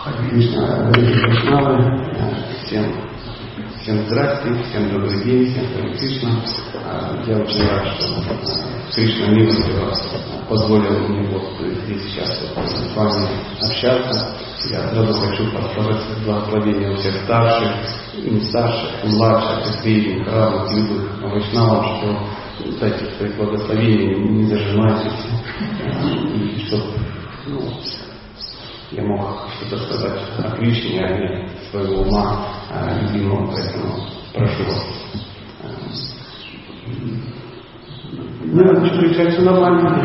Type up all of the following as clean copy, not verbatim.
Кришна, Вайшнавы, всем здрасте, всем добрый день, всем Харе Кришна. Я очень рад, что Кришна милостиво позволил мне вот здесь сейчас с вами общаться. Я сразу хочу попросить благословения у всех старших, и не старших, и младших, и средних, равных, любых вайшнавов, что дайте свои благословения, не зажимайтесь, и чтобы я мог что-то сказать о Кришне, а не своего ума любимого, поэтому прошу вас. Не надо кричать, все нормально.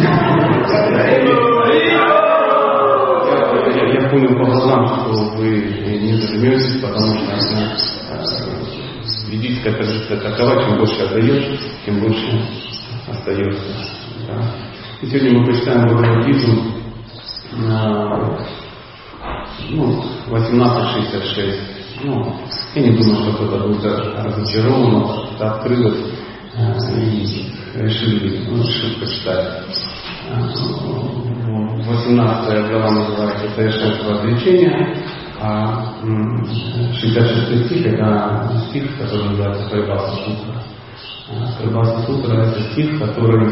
Я понял по глазам, что вы не зажметесь, потому что ведическая традиция такова, чем больше отдаешь, тем больше остается. Да? И сегодня мы почитаем Бхагавад-гиту 1866. Я не думаю, что кто-то будет разочарован, что открылось и решили почитать. 18 глава называется «Совершенство отречения», а 66 стих — это стих, который называется «Парибхаса сутра». Парибхаса сутра — это стих, который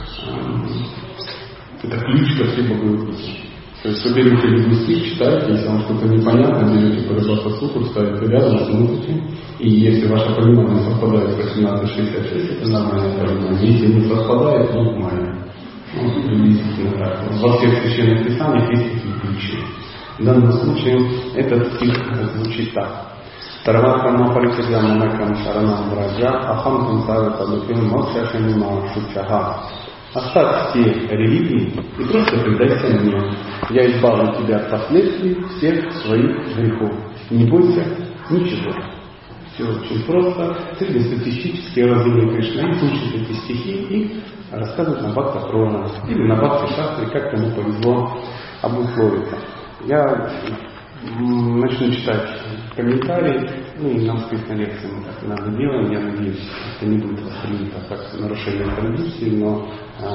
это ключ ко всей Бхагавад-гите. То есть вы берете любой стих, читаете, если вам что-то непонятно, берете Парибхаса сутру, ставите рядом, смотрите, и если ваше понимание совпадает с 1866, это нормальное понимание. Если не совпадает, то нормально. Приблизительно так. Во всех священных писаниях есть такие ключи. В данном случае этот стих звучит так. Тарватхарма паричаджана накрам шаранам браджа ахам сансара падупим мокшашанима шучаха. Оставь все религии и просто предайся мне. Я избавлю тебя от последствий всех своих грехов. Не бойся ничего. Все очень просто. Среднестатистический разумный Кришнаит учит эти стихи и рассказывает на Бхакта-Пурана или на Бхакти-шастре, как кому повезло обусловиться. Я начну читать комментарии, и нам сказать на лекции мы так иногда делаем. Я надеюсь, это не будет воспринято как нарушение традиции, но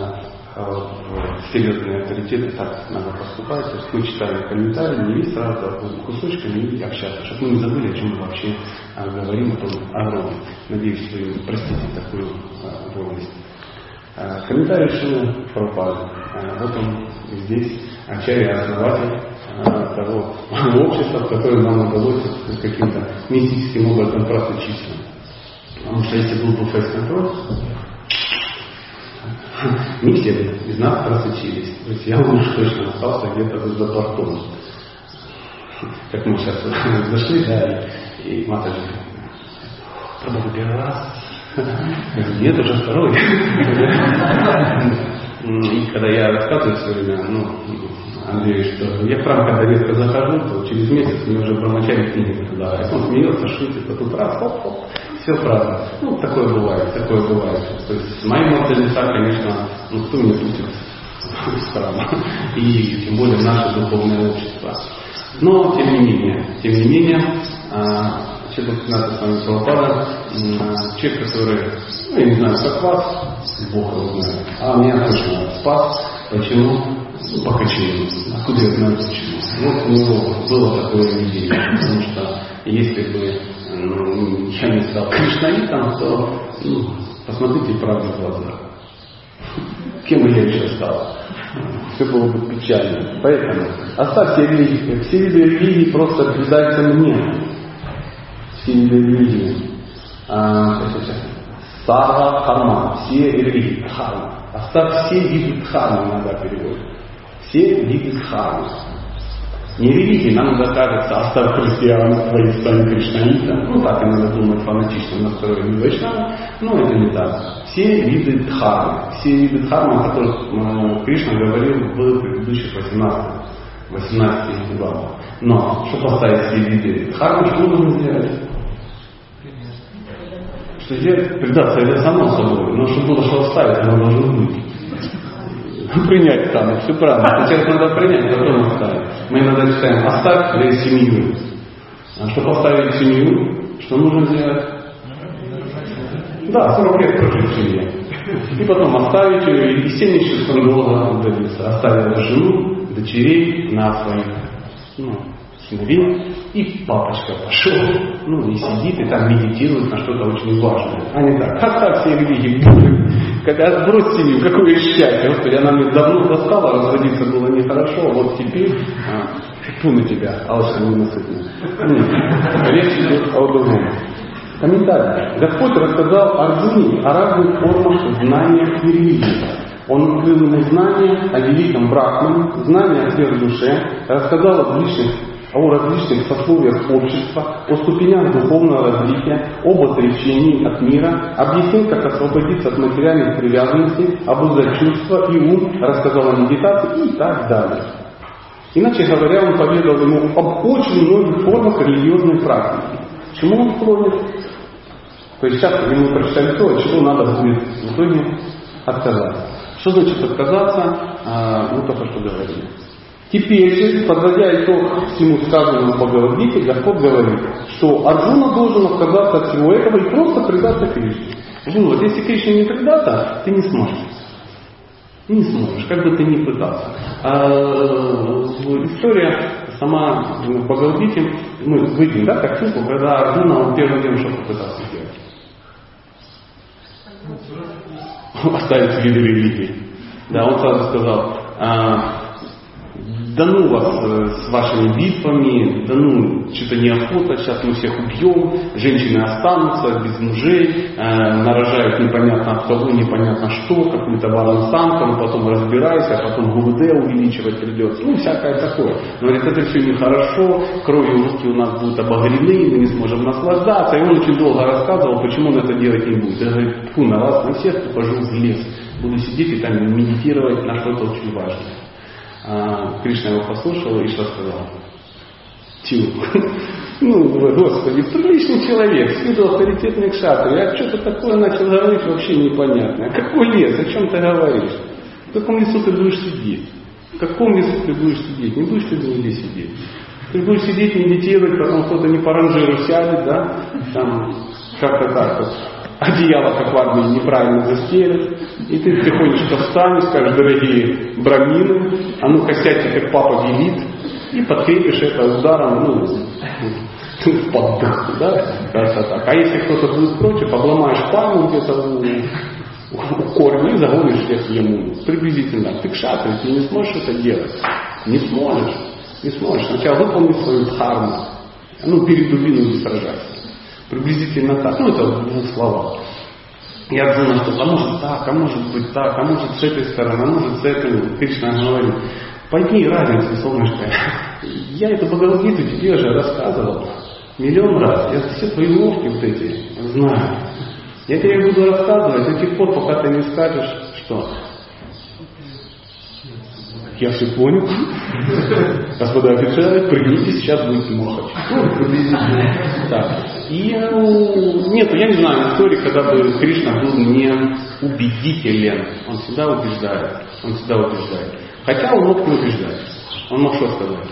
в серьезные авторитеты так надо поступать. То есть мы читаем комментарии, не сразу кусочками и общаться, чтобы мы не забыли, о чем мы вообще говорим, о роде. Надеюсь, вы простите такую вольность. Комментарий Шрилы Прабхупады. Вот он здесь, Ачарья, основатель того общества, в которое нам удалось каким-то мистическим образом просочиться. Потому что если был бы фейс-контроль, не все из нас просочились. То есть я уж точно остался где-то за бортом. Как мы сейчас зашли, да, и Матаджи, Прабху первый раз. Нет, уже второй. И когда я рассказываю все время, Андрею, что я в храм, когда резко захожу, то через месяц мне уже промочали книги туда. Он смеется, шутит, а тут раз, хоп-хоп, все правда. Такое бывает, такое бывает. То есть с моим мордой лица, конечно, кто меня пустит в храм. И тем более наше духовное общество. Но, тем не менее, человек, с вами Прабхупада, человек, который, я не знаю, как вас, Бог его знает, а меня точно спас. Почему? По качелям. Откуда я знаю почему? Вот у него было такое видение, потому что если бы я не стал кришнаитом, то посмотрите правде в глаза. Кем бы я еще стал? Все было бы печально. Поэтому оставьте религии. Все виды религии просто предаются мне. Все виды религии. Сарва харма. Все религии. Дхарма. Оставь все виды дхармы, иногда переводят. Все виды дхармы. Не религии, нам иногда кажется, оставь христианство и стань кришнаитом. Так иногда думают фанатично настроенные вайшнавы, но это не так. Все виды дхармы. Все виды дхармы, о которых Кришна говорил в предыдущих 18 главах. Но, чтобы поставить все виды дхармы, что нужно сделать? Что сделать? Предаться, это само собой. Но чтобы было что оставить, оно должно быть. Принять там, все правильно. Сначала надо принять, потом оставить. Мы иногда читаем «оставь семью». А чтобы оставить семью, что нужно сделать? Да, 40 лет прожить в семье. И потом оставить ее, и 76 долго удалиться. Оставила жену, дочерей на своих сыновей, и папочка пошел, и сидит, и там медитирует на что-то очень важное. А не так, оставь все религии, когда отбрось семью, какое счастье, Господи, она мне давно достала, разводиться было нехорошо, а вот теперь, фу на тебя, алчный ненасытный. Речь идет о другом. Комментарий. Господь рассказал Арджуне о разных формах знания и религии. Он открыл ему знания о великом Брахмане, знания о сверхдуше, рассказал о различных сословиях общества, о ступенях духовного развития, об отречении от мира, объяснил, как освободиться от материальных привязанностей, обуздать чувства и ум, рассказал о медитации и так далее. Иначе говоря, он поведал ему об очень многих формах религиозной практики. К чему он склонит? То есть сейчас ему прочитали то, от чего надо будет в итоге отказаться. Что значит отказаться? Мы только что говорили. Теперь, подводя итог всему сказанному по Бхагавад-гите, Господь говорит, что Арджуна должен отказаться от всего этого и просто предаться Кришне. Вот, если Кришне не предаться, ты не сможешь. Не сможешь, как бы ты ни пытался. История сама в Бхагавад-гите, мы видим, да, картинку, когда Арджуна первым делом что попытался сделать. Оставить виды религии. Да, он сразу сказал, да ну вас с вашими битвами, да ну, что-то неохота, сейчас мы всех убьем, женщины останутся без мужей, нарожают непонятно от кого, непонятно что, какую-то варну-самку, потом разбирайся, а потом ГУД увеличивать придется, всякое такое. Но говорит, это все нехорошо, кровью руки у нас будут обогрены, мы не сможем наслаждаться. И он очень долго рассказывал, почему он это делать не будет. Я говорю, фу, на вас, на всех похожу в лес, буду сидеть и там медитировать на что-то очень важное. Кришна его послушал и что сказал? Господи, приличный человек, с виду авторитетный кшатри, а что-то такое начал говорить вообще непонятно. Какой лес, о чем ты говоришь? В каком лесу ты будешь сидеть? В каком лесу ты будешь сидеть? Не будешь ты нигде сидеть. Ты будешь сидеть, медитировать, потом кто-то не по ранжиру сядет, да? Там как-то так вот. Одеяло, как в армии, неправильно застелят, и ты тихонечко встанешь, скажешь, дорогие брамины, а ну-ка сядьте, как папа велит, и подкрепишь это ударом, в поддых, да, кажется так. А если кто-то будет против, обломаешь пальму где-то у корня и загонишь всех в яму. Приблизительно. Ты кшатри, ты не сможешь это делать. Не сможешь. Не сможешь. Сначала выполни свою дхарму. Перед дубиной не сражайся. Приблизительно так. Это в двух словах. Я думаю, что может так, а может быть так, а может с этой стороны, а может с этой. Кришна говорит, пойми разницу, солнышко. Я эту Бхагавад-гиту тебе уже рассказывал миллион раз. Я все твои уловки вот эти знаю. Я тебе буду рассказывать до тех пор, пока ты не скажешь, что я все понял. Господа офицеры, прыгните, сейчас будете махать. Приблизительно так. И нет, я не знаю истории, когда бы Кришна был не убедителен. Он всегда убеждает. Хотя он мог не убеждать. Он мог что сказать?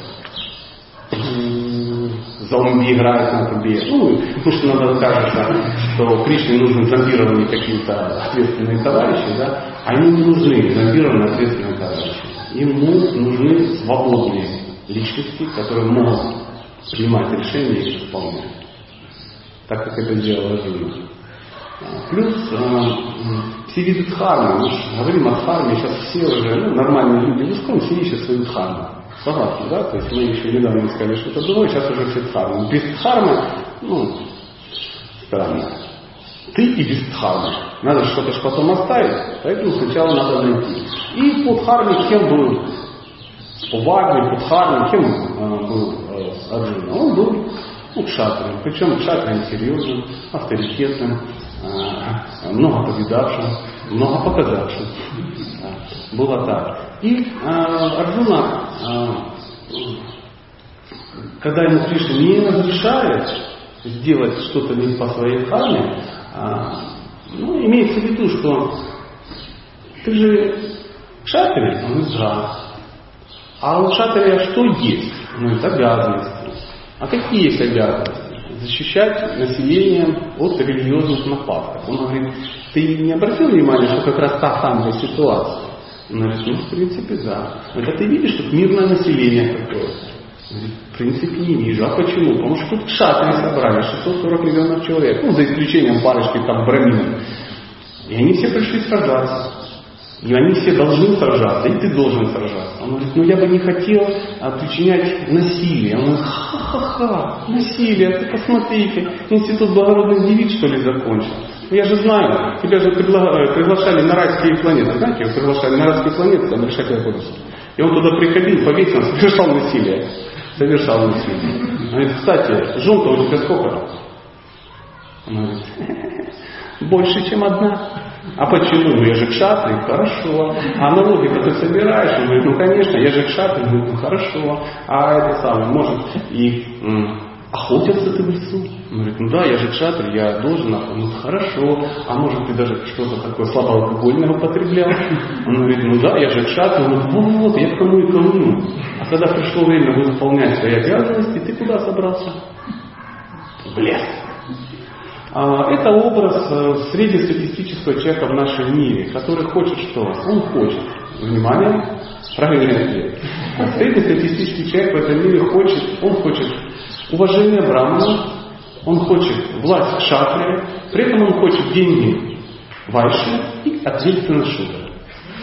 Зомби играют на трубе. Потому что надо кажется, что Кришне нужны зомбированные какие-то ответственные товарищи, да? А ему не нужны зомбированные ответственные товарищи. Ему нужны свободные личности, которые могут принимать решения и их исполнять. Так как это сделала Арджуна. Плюс все виды дхармы. Мы же говорим о дхарме, сейчас все уже нормальные люди в Искон, все ищут свою дхарму. Согласны, да? То есть мы еще недавно сказали, что это было, сейчас уже все дхармы. Без дхармы, странно. Ты и без дхармы. Надо что-то ж потом оставить, поэтому сначала надо найти. И по дхарме кем был? По Вагне, по дхарме кем был Арджуна? Он был кшатрием. Причем кшатрием серьезным, авторитетным, много повидавшим, много показавшим. Было так. И Арджуна, когда ему Кришна не разрешает сделать что-то не по своей дхарме, имеется в виду, что ты же кшатрия, он говорит, да. А у кшатрия что есть? Это обязанности. А какие есть обязанности? Защищать население от религиозных нападков. Он говорит, ты не обратил внимания, что как раз та самая ситуация? Он говорит, в принципе, да. Это ты видишь, что мирное население какое-то. Он говорит, принципе не вижу. А почему? Потому что тут кшатрии собрали 640 миллионов человек, ну за исключением парочки там браминов. И они все пришли сражаться. И они все должны сражаться, и ты должен сражаться. Он говорит, я бы не хотел причинять насилие. Он говорит, ха-ха-ха, насилие, ты посмотрите, институт благородных девиц, что ли, закончил. Я же знаю, тебя же приглашали на райские планеты. Знаете, его приглашали на райские планеты, там решать вопросы. И он туда приходил, повесил, совершал насилие. Он говорит, кстати, жен-то у тебя сколько? Он говорит, больше, чем одна. А почему? Я же кшатрий, хорошо. А налоги-то ты собираешь? Он говорит, конечно, я же кшатрий. Он говорит, хорошо. А это самое, может, и охотятся ты в лесу? Он говорит, да, я же кшатрий, я должен охотиться. Хорошо. А может, ты даже что-то такое слабоалкогольное употреблял? Он говорит, да, я же кшатрий. Он говорит, вот, я к тому и клоню. А когда пришло время выполнять свои обязанности, ты куда собрался? В лес. Это образ среднестатистического человека в нашем мире, который хочет что? Он хочет. Внимание, правильный ответ. Среднестатистический человек в этом мире хочет, он хочет уважения брамана, он хочет власть кшатрия, при этом он хочет деньги вайши и ответственность шудра.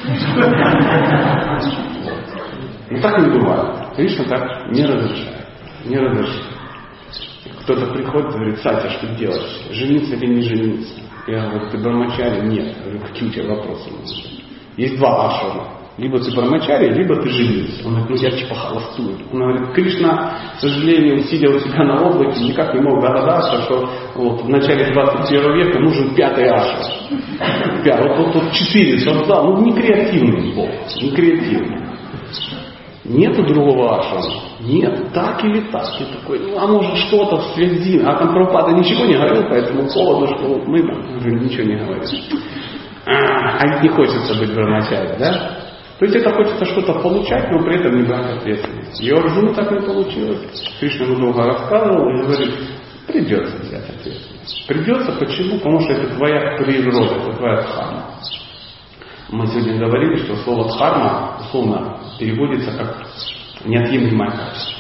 Но так не бывает. Кришна так не разрешает. Не разрешает. Кто-то приходит и говорит, Сатя, что делаешь? Жениться или не жениться? Я говорю, ты брамачари? Нет. Я говорю, какие у тебя вопросы? Есть два ашрама. Либо ты брамачари, либо ты женился. Он говорит, я типа холостую. Он говорит, Кришна, к сожалению, сидя у себя на облаке, никак не мог догадаться, что вот в начале 21 века нужен пятый ашрам. Вот 4 создал. Не креативный Бог. Не креативный. Нету другого ашрама. Нет, так или так. Я такой, а может что-то в связи. А там Прабхупада ничего не говорил по этому поводу, что вот мы там ничего не говорим. А ведь не хочется быть брамачари, да? То есть это хочется что-то получать, но при этом не брать ответственность. И Арджуну так не получилось. Кришна ему долго рассказывал и говорит, придется взять ответственность. Придется, почему? Потому что это твоя природа, это твоя дхарма. Мы сегодня говорили, что слово дхарма условно переводится как неотъемлемое качество.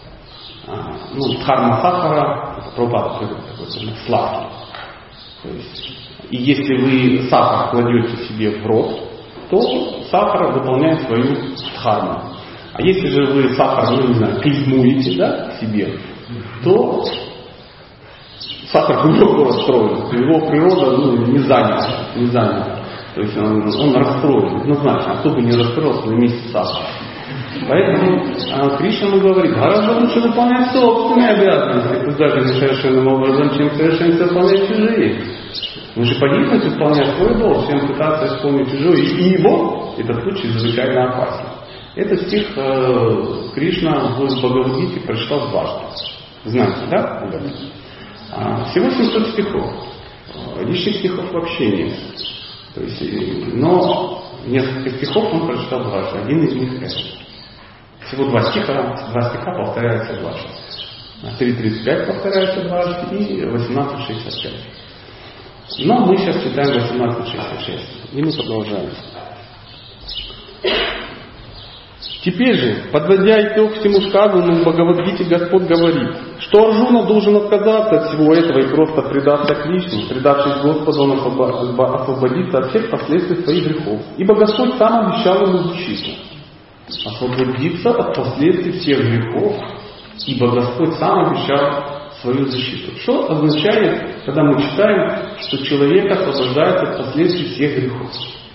Дхарма сахара, это Прабхупада приводит такой сладкий. То есть, и если вы сахар кладете себе в рот, то сахар выполняет свою дхарму. А если же вы сахар, клеймуете, да, к себе, то сахар глубоко расстроен. Его природа не занята. То есть он расстроен, однозначно. А кто бы не расстроился на месте сахара. Поэтому Кришна ему говорит, гораздо лучше выполнять собственные обязанности, пусть даже несовершенным образом, чем совершенно выполнять чужие. Мы же погибнуть исполнять свой долг, всем пытаться исполнить чужой, ибо этот путь чрезвычайно опасен. Этот стих Кришна в Бхагавад-гите прочитал дважды. Знаете, да? Всего 700 стихов. Лишних стихов вообще нет. То есть, но несколько стихов он прочитал дважды. Один из них это. Всего два стиха повторяются дважды. 3.35 повторяются дважды и 18.65. Но мы сейчас читаем 18.66. И мы продолжаем. Теперь же, подводя итог всему сказанному, в Бхагавад-гите Господь говорит, что Арджуна должен отказаться от всего этого и просто предаться Кришне. Предавшись Господу, он освободится от всех последствий своих грехов. Ибо Господь сам обещал ему защиту. Освободиться от последствий всех грехов, ибо Господь сам обещал свою защиту. Что означает, когда мы читаем, что человек освобождается от последствий всех грехов?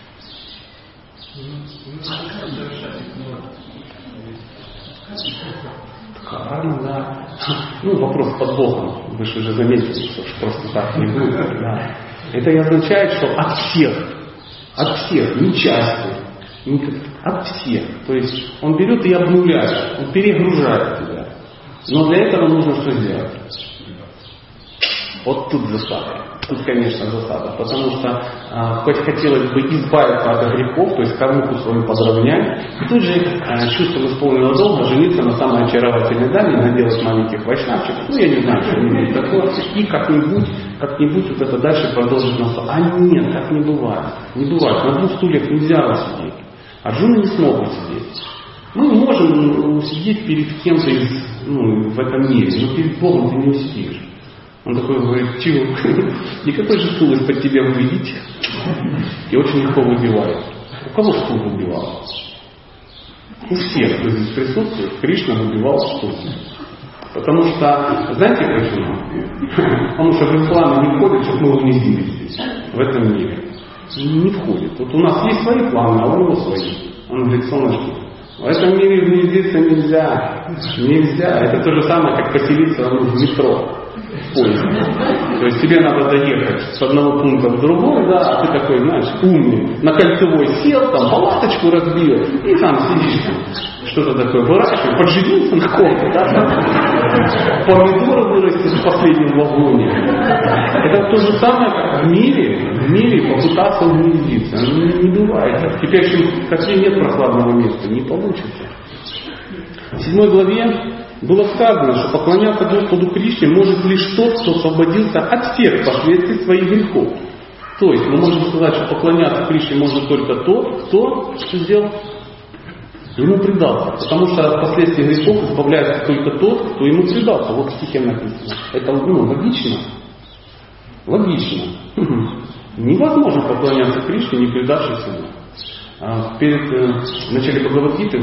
Карма, да. Вопрос под боком. Вы же уже заметили, что просто так не будет. Да. Это и означает, что от всех, не части, от всех. То есть он берет и обнуляет, он перегружает тебя. Но для этого нужно что сделать? Вот тут засада. Тут, конечно, засада. Потому что хоть хотелось бы избавиться от грехов, то есть кормуху свою подровнять, и тут же чувством исполненного долга жениться на самой очаровательной даме, наделать маленьких вайшнавчиков, я не знаю, что-нибудь такое, и как-нибудь вот это дальше продолжить нас. А нет, так не бывает. Не бывает. На двух стульях нельзя сидеть. Арджуна не смог сидеть. Мы можем усидеть перед кем-то в этом мире, но перед Богом ты не усидишь. Он такой говорит, чего? Никакой же стул из-под тебя выйдет. И очень легко выбивает. У кого стул выбивал? У всех, кто здесь присутствует, Кришна выбивал стул. Потому что, знаете почему? Потому что в рекламу не входит, чтобы мы его не сбили здесь, в этом мире. Не входит. Вот у нас есть свои планы, а у него свои. Он говорит, солнышко, в этом мире гнездиться нельзя. Нельзя. Это то же самое, как поселиться в метро. В поезде. То есть тебе надо доехать с одного пункта в другой, да, а ты такой, знаешь, умный, на кольцевой сел, там палаточку разбил, и там сидишь, что-то такое выращиваешь, подживился на ком-то, да, помидоры вырастешь в последнем вагоне. Это то же самое, как в мире попытаться угнездиться. Не бывает. В кипящем котле нет прохладного места, не получится. В 7 главе было сказано, что поклоняться Господу Кришне может лишь тот, кто освободился от всех последствий своих грехов. То есть мы можем сказать, что поклоняться Кришне может только тот, кто что сделал? Ему предался. Потому что от последствий грехов избавляется только тот, кто ему предался. Вот в стихе написано. Это логично? Логично. Невозможно поклоняться Кришне, не предавшись ему. В начале Бхагавад-гиты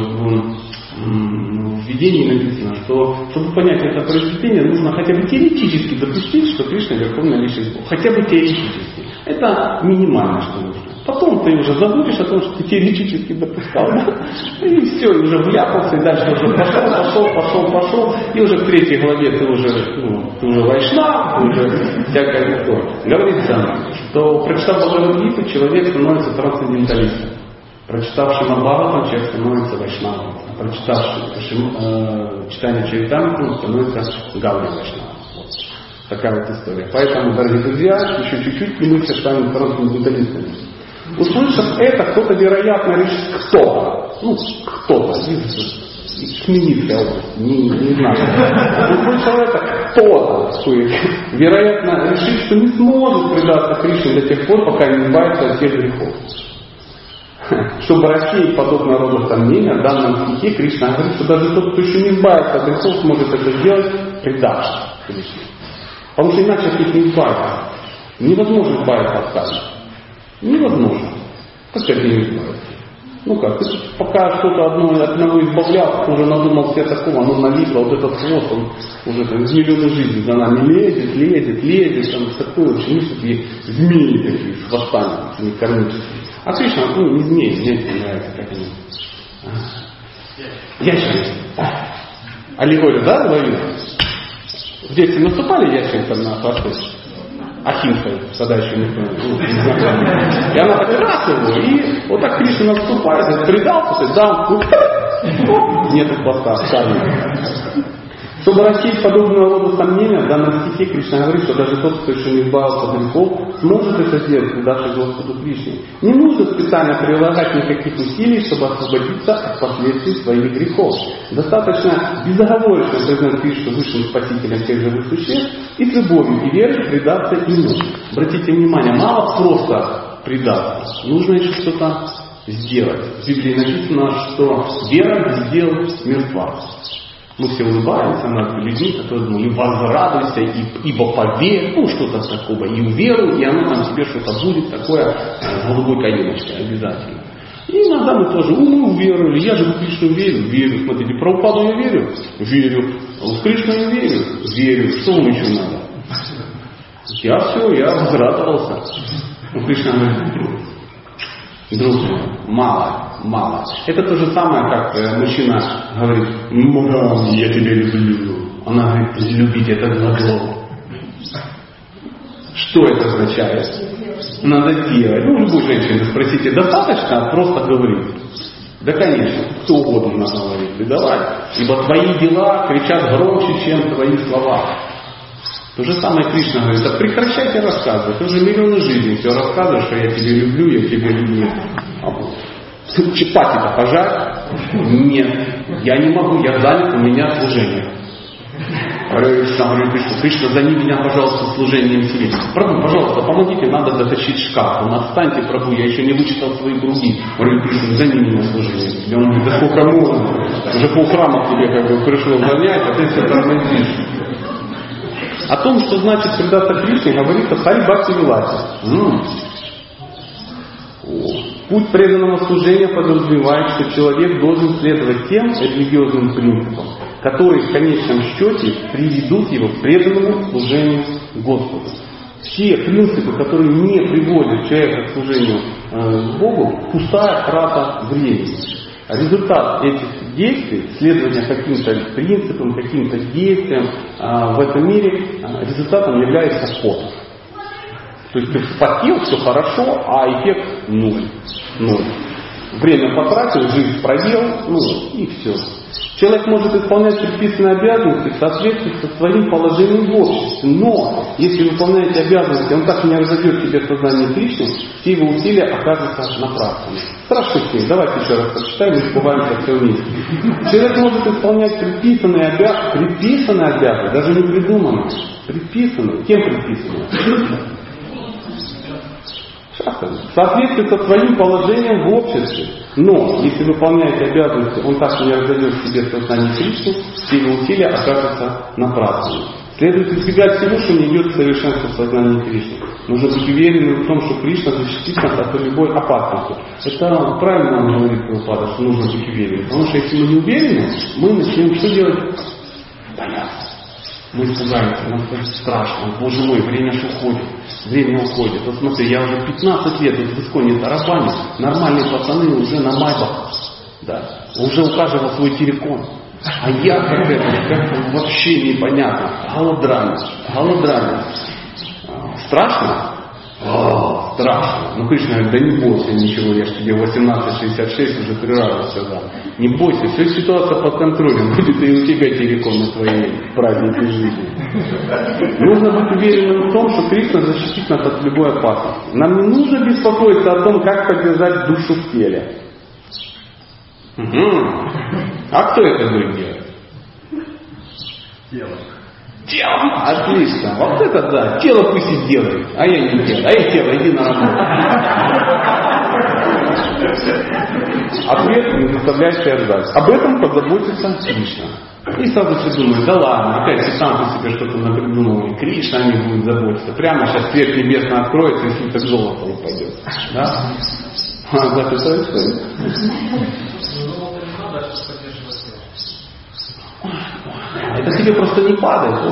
в введении написано, что чтобы понять это произведение, нужно хотя бы теоретически допустить, что Кришна Верховная Личность Бога. Хотя бы теоретически. Это минимально, что нужно. Потом ты уже забудешь о том, что ты теоретически допускал, да? И все, и уже вляпался, и дальше уже пошел, и уже в 3 главе ты уже вайшнав, ты уже всякое такое. Говорится, что прочитав Бхагавад-гиту, человек становится трансценденталистом. Прочитавший Махабхарату, человек становится вайшнавом. Прочитавший читание Чаритамриту, он становится Гауди вайшнавом. Вот. Такая вот история. Поэтому, дорогие друзья, еще чуть-чуть, и мы все станем трансценденталистами. Услышав это, кто-то, вероятно, решит, кто-то из Хмельницкой области, не знаю. Услышав это, кто-то, вероятно, решит, что не сможет предаться Кришне до тех пор, пока не избавится от всех грехов. Чтобы рассеять подобного рода сомнения, в данном стихе Кришна говорит, что даже тот, кто еще не избавится от грехов, сможет это сделать, предавшись Кришне. Потому что иначе от них не избавиться. Невозможно избавиться от каждого. Невозможно. Как это не избавиться? Как, ты пока что-то от одного избавлялся, ты уже надумал себе такого, оно налипло, вот этот хвост, он уже там из миллиона жизней за нами лезет, там такое, очень такие змеи такие с хвостами, не кармические. А Кришна, не змеи, мне это нравится, как они. Ящерицы. Аллегорию, да, ловили? В детстве наступали ящерицам на хвосты? Ахимсой, тогда еще никто не знал. И она так раз его, и вот так Кришна наступает, предался, дам, нет хвоста, оставили. Чтобы рассеять подобного рода сомнения, в данном стихе Кришна говорит, что даже тот, кто еще не избавился от грехов, сможет это сделать, предавшись Господу Кришне. Не нужно специально прилагать никаких усилий, чтобы освободиться от последствий своих грехов. Достаточно безоговорочно признать Кришну высшим спасителем всех живых существ и с любовью и верой предаться ему. Обратите внимание, мало просто предаться, нужно еще что-то сделать. В Библии написано, что вера сделает мертва. Мы все улыбаемся над людьми, которые думали, возрадуйся, ибо поверь, что-то такого, и уверуй, и оно там тебе что-то будет такое с голубой каемочкой обязательно. И иногда мы тоже, мы уверовали, я же в Кришну верю, смотрите, в Прабхупаду я верю, в Кришну я верю, что вам еще надо? Я возрадовался. Кришна говорит, друг мой, мало. Это то же самое, как мужчина говорит, мама, я тебя люблю. Она говорит, любить это глагол. Что это означает? Надо делать. Любую женщину спросите, достаточно просто говорить? Да, конечно, кто угодно надо говорить. Давай. Ибо твои дела кричат громче, чем твои слова. То же самое Кришна говорит, да прекращайте рассказывать. Ты уже миллионы жизней все рассказываешь, что я тебя люблю. Чапати-то пожать? Нет, я не могу, я занят, у меня служение. Кришна, займи меня, пожалуйста, служением себе. Прабху, пожалуйста, помогите, надо дотащить шкаф. Он, отстаньте, Прабху, я еще не вычитал свои круги. Говорю, Кришна, займи меня служением себе. Он говорит, да сколько можно? Уже полхрама к тебе как бы пришло занять, а ты все тормозишь. О том, что значит предаться Кришне, говорится в Хари Бхакти Виласе. Путь преданного служения подразумевает, что человек должен следовать тем религиозным принципам, которые в конечном счете приведут его к преданному служению Господу. Все принципы, которые не приводят человека к служению Богу, пустая трата времени. Результат этих действий, следования каким-то принципам, каким-то действиям в этом мире, результатом является пот. То есть ты вспотел, все хорошо, а эффект ноль. Время потратил, жизнь проел, и все. Человек может исполнять предписанные обязанности в соответствии со своим положением в обществе, но если выполняет обязанности, он так и не разовьет себе сознание Кришны, все его усилия окажутся напрасными. Страшный стих, давайте еще раз прочитаем, мы сбываемся все вместе. Человек может исполнять предписанные обязанности, даже не придуманные, предписанные. Кем предписанные? В соответствии со своим положением в обществе. Но, если выполняет обязанности, он так и не разовьет в себе сознание Кришны, все его усилия окажутся напрасными. Следует избегать всего, что не идет к совершенству сознания Кришны. Нужно быть уверенным в том, что Кришна защитит нас от любой опасности. Это правильно говорит Прабхупада, что нужно быть уверенным. Потому что если мы не уверены, мы начнем что делать? Бояться. Мы испугаемся, нам становится страшно. Боже мой, время же уходит. Время уходит. Вот смотри, я уже 15 лет в Исконе тарабаню. Нормальные пацаны уже на майбах. Да. Уже у каждого свой телекон. А я как вообще непонятно. Голодрами. Страшно? Страшно. Ну, Кришна говорит, да не бойся ничего, я же тебе 18:66 уже 3 раза сказал. Не бойся, все ситуация под контролем. Будет и у тебя телеком на твоей празднике жизни. Нужно быть уверенным в том, что Кришна защитит нас от любой опасности. Нам не нужно беспокоиться о том, как поддержать душу в теле. А кто это будет делать? Тело. Отлично. Вот это да. Тело пусть и делает. А я не делаю. А я тело, иди на работу. Ответ не заставляет себя ждать. Об этом позаботится Кришна. И сразу все думают, да ладно, опять ты сам по себе что-то напридумал, и Кришна не будет заботиться. Прямо сейчас свет небесный откроется, и слиток золота упадет. Да? Так это история. Это тебе просто не падает.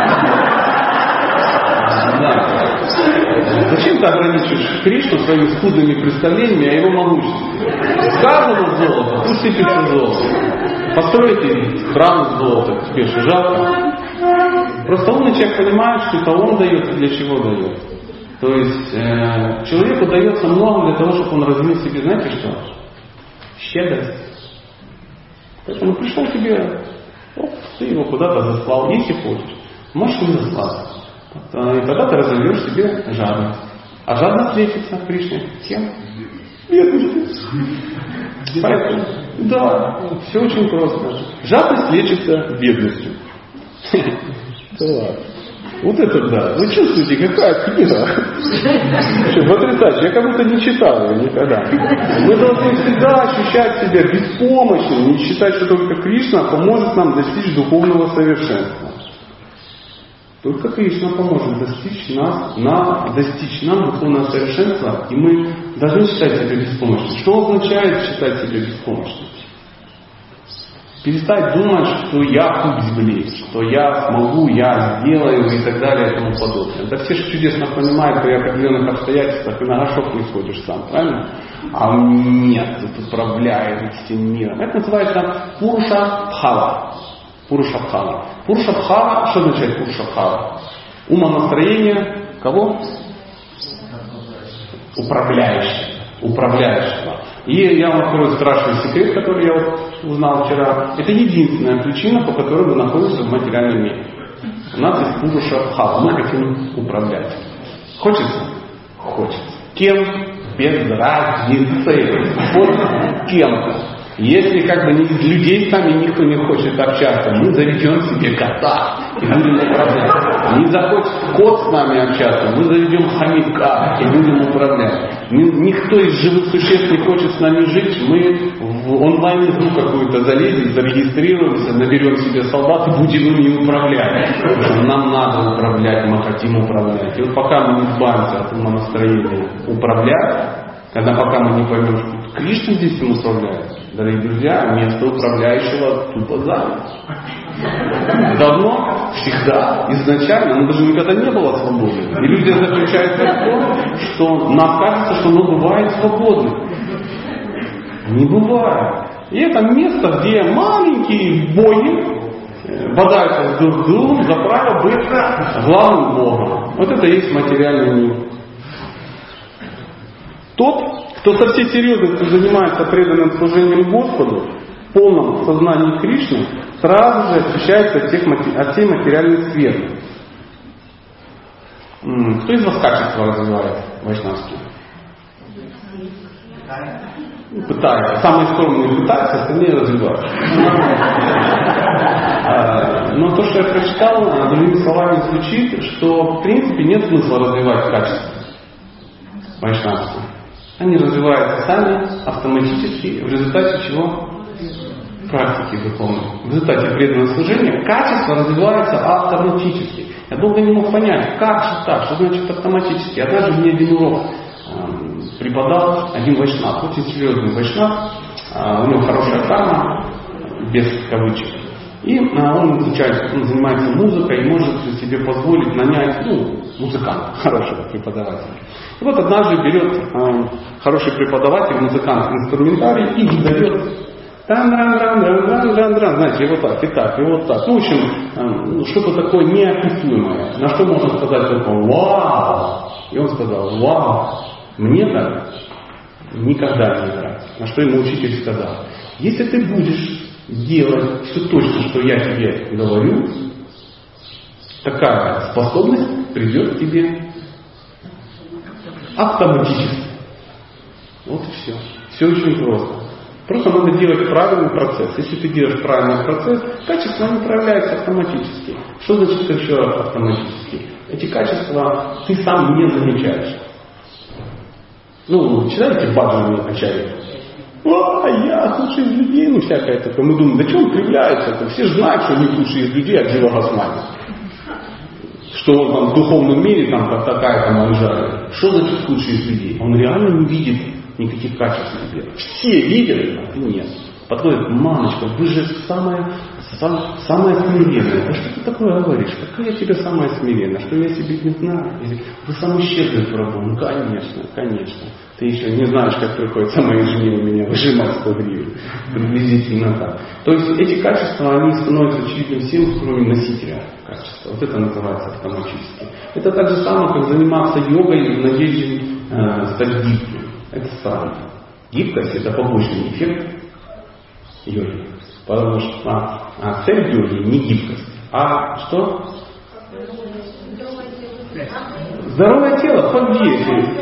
Да. Зачем ты ограничиваешь Кришну своими скудными представлениями о его могуществе? Сказано золото, пусть сыпется золото. Постройте храм из золота, тебе же жалко. Просто умный человек понимает, что это он дает и для чего дает. То есть человеку дается много для того, чтобы он развил себе, знаете что? Щедрость. Поэтому пришел тебе, ты его куда-то заслал, если хочешь. Можешь не заслать. И тогда ты разовьешь себе жадность. А жадность лечится в Кришне кем? Бедностью. Поэтому, да, все очень просто. Жадность лечится бедностью. Да ладно. Вот это да. Вы чувствуете, какая книга? В отрицательном. Я как будто не читал ее никогда. Мы должны всегда ощущать себя беспомощным, не считать, что только Кришна поможет нам достичь духовного совершенства. Только Кришна поможет достичь нам духовного совершенства, и мы должны считать себя беспомощным. Что означает считать себя беспомощным? Перестать думать, что я путь, что я смогу, я сделаю и так далее и тому подобное. Да все же чудесно понимают, при определенных обстоятельствах и на горшок не сходишь сам, правильно? А нет, тут управляет всем миром. Это называется Пуруша-бхава. Пуруша-бхава. Пуруша-бхава, что означает Пуруша-бхава? Умонастроение кого? Управляющего. И я вам открою страшный секрет, который я узнал вчера. Это единственная причина, по которой мы находимся в материальном мире. У нас есть Пуруша-бхава. Мы хотим управлять. Хочется? Хочется. Кем? Без разницы. Вот кем-то. Если как бы людей с нами никто не хочет общаться, мы заведем себе кота и будем управлять. Не захочет кот с нами общаться, мы заведем хомяка и будем управлять. Никто из живых существ не хочет с нами жить, мы в онлайн-игру какую-то залезем, зарегистрируемся, наберем себе солдат и будем ими управлять. Потому что нам надо управлять, мы хотим управлять. И вот пока мы не избавимся от умонастроения управлять, пока мы не поймем, что Кришна здесь им управляет, дорогие друзья, место управляющего тупо занято. Давно, всегда, изначально, оно даже никогда не было свободным. Иллюзия заключается в том, что нам кажется, что оно бывает свободным. Не бывает. И это место, где маленькие боги бодаются друг с другом за право быть главным богом. Вот это и есть материальный мир. Тот, кто со всей серьезностью занимается преданным служением Господу, в полном сознании Кришны, сразу же очищается от всей материальной сферы. Кто из вас качество развивает вайшнавские? Пытается. Самые скромные пытаются, остальные развивают. Но то, что я прочитал, другими словами звучит, что в принципе нет смысла развивать качество вайшнавские. Они развиваются сами, автоматически, в результате чего? Практики духовной. В результате преданного служения качество развивается автоматически. Я долго не мог понять, как же так, что значит автоматически. Однажды мне один урок преподал один вайшнав, очень серьезный вайшнав, у него хорошая карма, без кавычек. И он изучает, он занимается музыкой и может себе позволить нанять музыканта, хорошего преподавателя. И вот однажды берет хороший преподаватель, музыкант, инструментарий и выдает знаете, и вот так, и так, и вот так. В общем, что-то такое неописуемое. На что можно сказать только «Вау!» И он сказал «Вау! Мне так никогда не нравится». На что ему учитель сказал: если ты будешь делать все точно, что я тебе говорю, такая способность придет к тебе автоматически. Вот и все. Все очень просто. Просто надо делать правильный процесс. Если ты делаешь правильный процесс, качество не проявляется автоматически. Что значит еще автоматически? Эти качества ты сам не замечаешь. Читаете Баджан Ачарья? Я худший из людей, всякое такое. Мы думаем, да что он кривляется? Все же знают, что не худший из людей от Джива Госвами. Что он там в духовном мире как такая манжара. Что значит худший из людей? Он реально не видит никаких качеств в себе. Все видят, а ты нет. Подходит: мамочка, вы же самая смиренная. Да что ты такое говоришь? Какая я тебе самая смиренная? Что я себе не знаю? Или вы самый щедрый врагом? Конечно. Ты еще не знаешь, как приходится моей жене у меня выжимать 100 гривен. Приблизительно так. То есть эти качества, они становятся очевидным всем, кроме носителя качества. Вот это называется автоматически. Это так же самое, как заниматься йогой в надежде стать гибким. Это странно. Гибкость — это побочный эффект йоги. Потому что цель йоги не гибкость. А что? Здоровое тело, подвижность.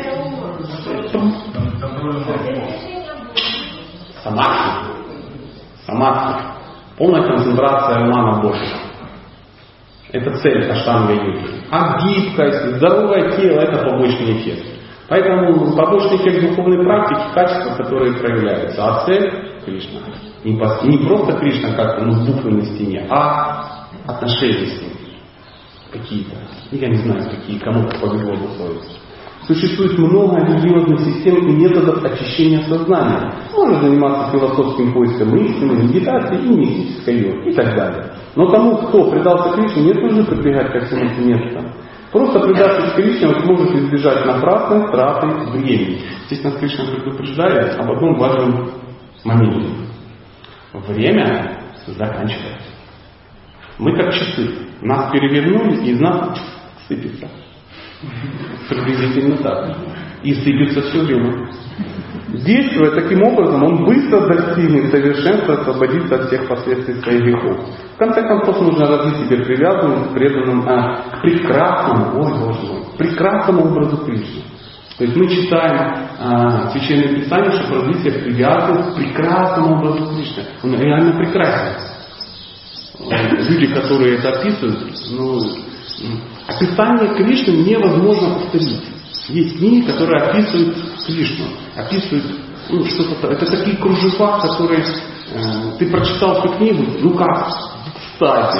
Самадхи. Полная концентрация ума на Боге. Это цель аштанга йоги. А гибкость, здоровое тело — это побочный эффект. Поэтому побочный эффект духовной практики — качества, которые проявляются. А цель — Кришна. Не просто Кришна как буквы на стене, а отношения с ним. Какие-то. Я не знаю, какие, кому-то повезло условиться. Существует много религиозных систем и методов очищения сознания. Можно заниматься философским поиском истины, медитацией и мистической йогой и так далее. Но тому, кто предался Кришне, нет нужды прибегать ко всем этим методам. Просто предавшись Кришне, он сможет избежать напрасной траты времени. Здесь нас Кришна предупреждает об одном важном моменте. Время заканчивается. Мы как часы. Нас перевернули, и из нас сыпется. Приблизительно так. И сыпется все время. Действуя таким образом, он быстро достигнет совершенства, освободится от всех последствий своих грехов. В конце концов, нужно развить себе привязанность к преданному, прекрасному образу Кришны. То есть мы читаем Священное Писание, чтобы развить их привязанность к прекрасному образу Кришны. Он реально прекрасен. Люди, которые это описывают, описание Кришны невозможно повторить. Есть книги, которые описывают Кришну, описывают что-то. Это такие кружева, которые ты прочитал эту книгу, как, кстати,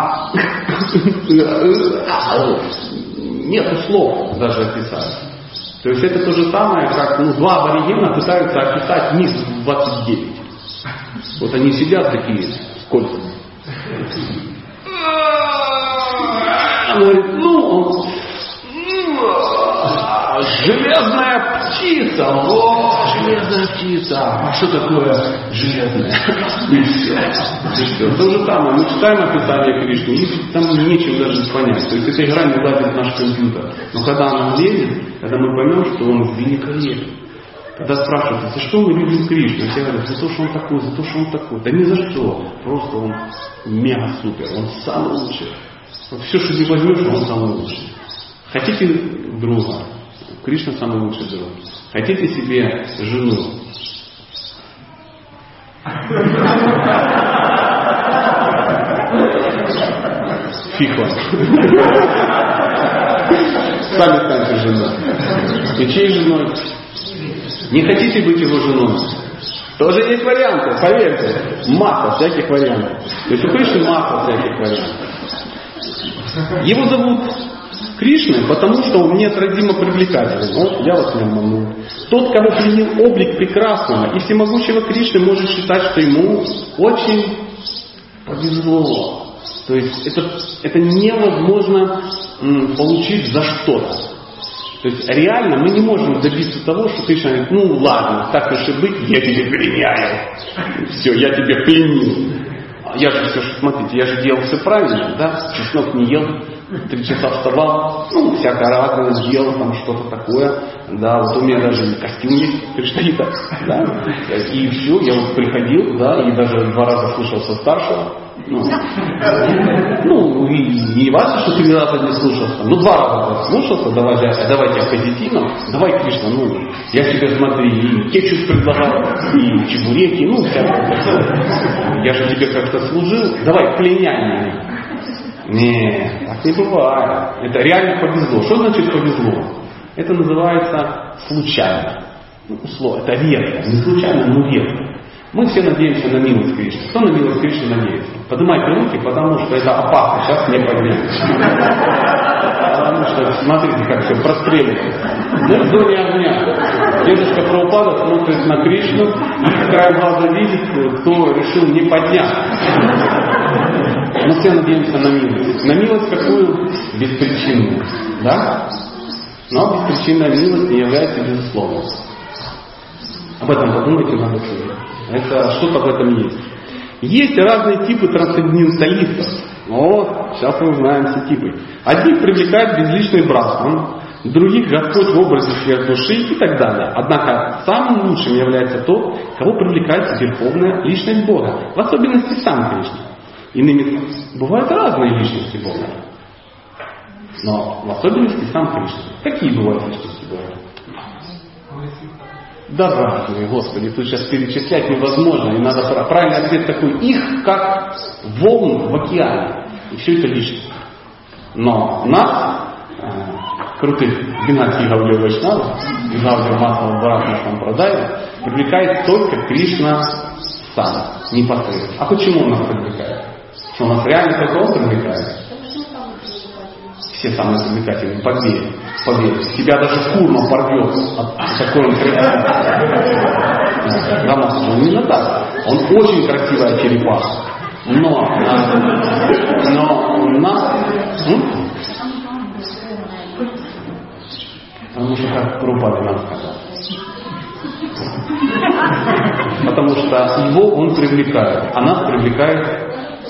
нет слов даже описать. То есть это то же самое, как два аборигена пытаются описать низ 29. Вот они сидят такие скользкие. Он говорит, железная птица, железная птица. А что такое железная? И все. То же самое, мы читаем описание Кришны, и там нечем даже понять. То есть эта игра не влазит в наш компьютер. Но когда она влезет, тогда мы поймем, что он великолепен. Когда спрашивают, за что мы любим Кришну? Все говорят, за то, что он такой, за то, что он такой. Да ни за что. Просто он мега супер, он самый лучший. Вот все, что ты возьмешь, он самый лучший. Хотите друга? Кришна самый лучший друг. Хотите себе жену? Фиг вам. Сами станьте женой. И чьей женой? Не хотите быть его женой? Тоже есть варианты, поверьте. Масса всяких вариантов. То есть у Кришны масса всяких вариантов. Его зовут Кришной, потому что он неотразимо привлекателен. Вот я вас не обманул. Тот, кого пленил облик прекрасного и всемогущего Кришны, может считать, что ему очень повезло. То есть это невозможно получить за что-то. То есть реально мы не можем добиться того, что Кришна говорит, ладно, так уж и быть, я тебе пленяю. Все, я тебе пленил. Я же все, смотрите, я же делал все правильно, да? Чеснок не ел, 3 часа вставал, всякое разное сделал, там что-то такое, да, вот у меня даже костюм есть, Кришнаита, да, и все, я вот приходил, да, и даже 2 раза слушался старшего, и не важно, что 3 раза не слушался, 2 раза слушался, давайте о позитивном, давай, Кришна, я тебе, смотри, и кетчуп предлагал, и чебуреки, всякое. Я же тебе как-то служил, давай, пленяй меня. Нет, так не бывает. Это реально повезло. Что значит повезло? Это называется случайно. Это редко. Не случайно, но редко. Мы все надеемся на милость Кришны. Кто на милость Кришны надеется? Поднимайте руки, потому что это опасно. Сейчас не поднимется. Потому что, смотрите, как все простреливается. Мы в зоне огня. Дедушка Прабхупада смотрит на Кришну и краем глаза видит, кто решил не подняться. Мы все надеемся на милость. На милость какую? Беспричинную. Да? Но беспричинная милость не является безусловной. Об этом подумайте, надо сказать. Это что-то в этом есть. Есть разные типы трансценденталистов. Сейчас мы узнаем все типы. Одних привлекает безличный брахман, других Господь в образе сверхдуши и так далее. Однако самым лучшим является тот, кого привлекает верховная личность Бога. В особенности сам Кришна. Иными бывают разные личности Бога. Но в особенности сам Кришна. Какие бывают личности Бога? Да разные, Господи, тут сейчас перечислять невозможно. И надо правильный ответ такой. Их как волн в океане. И все это личность. Но нас, крутых Геннадий Гавлев Вайшнавов, и Гавлев Масова Бхарата Сампрадая, привлекает только Кришна сам, непосредственно. А почему он нас привлекает? Что у нас реально только он привлекает? Все самые привлекательные, поверь. Тебя даже курма порвет от такой он красивый. Именно так. Он очень красивая черепаха. Но нас... Потому что как Прабхупада нам сказал. Потому что его он привлекает, а нас привлекает...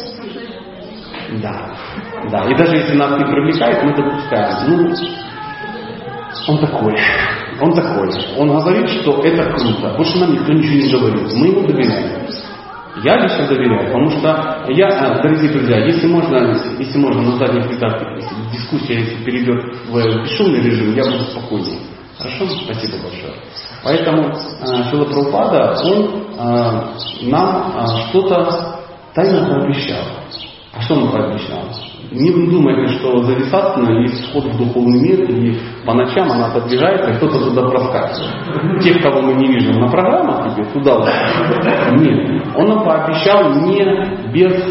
Да. И даже если нас не привлекает, мы допускаем. Он такой. Он говорит, что это круто. Больше нам никто ничего не говорит. Мы ему доверяем. Я лично доверяю, потому что дорогие друзья, если можно на задних рядах дискуссия, если перейдет в бесшумный режим, я буду спокойнее Хорошо? Спасибо большое. Поэтому Шрила Прабхупада, он нам что-то тайно пообещал. А что он пообещал? Не думайте, что за Висасана есть вход в духовный мир, и по ночам она подбежает, и кто-то туда проскакивает. Тех, кого мы не видим на программах, туда вот. Нет. Он нам пообещал не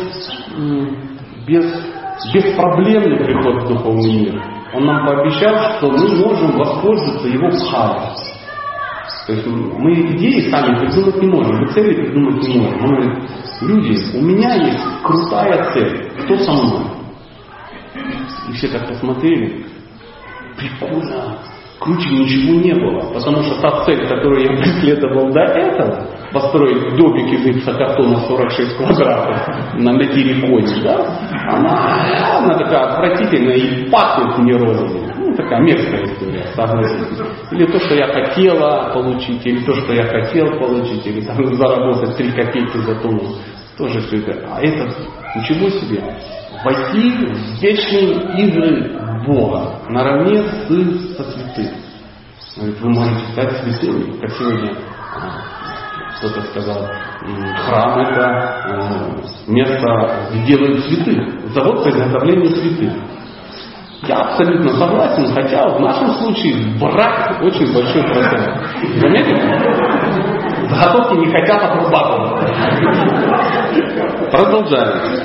беспроблемный приход в духовный мир. Он нам пообещал, что мы можем воспользоваться его бхавой. То есть мы идеи сами придумать не можем, мы цели придумать не можем. Мы говорим, люди, у меня есть крутая цель, кто со мной? И все так посмотрели, прикольно, круче ничего не было, потому что та цель, которую я преследовал до этого, построить домик из гипсокартона 46 квадратов на Натериконе, да, она такая отвратительная и пахнет не розами. Ну, такая мерзкая история, согласен. Или то, что я хотела получить, или то, что я хотел получить, или там заработать 3 копейки за тонну. Тоже все это. А это ничего себе. Войти в вечные игры Бога наравне со святым. Вы можете стать святыми, как сегодня кто-то сказал, храм это место, где делают святых, завод по изготовлению святых. Я абсолютно согласен, хотя в нашем случае брак очень большой процент. Заметили? Заготовки не хотят отрабатывать. Продолжаем.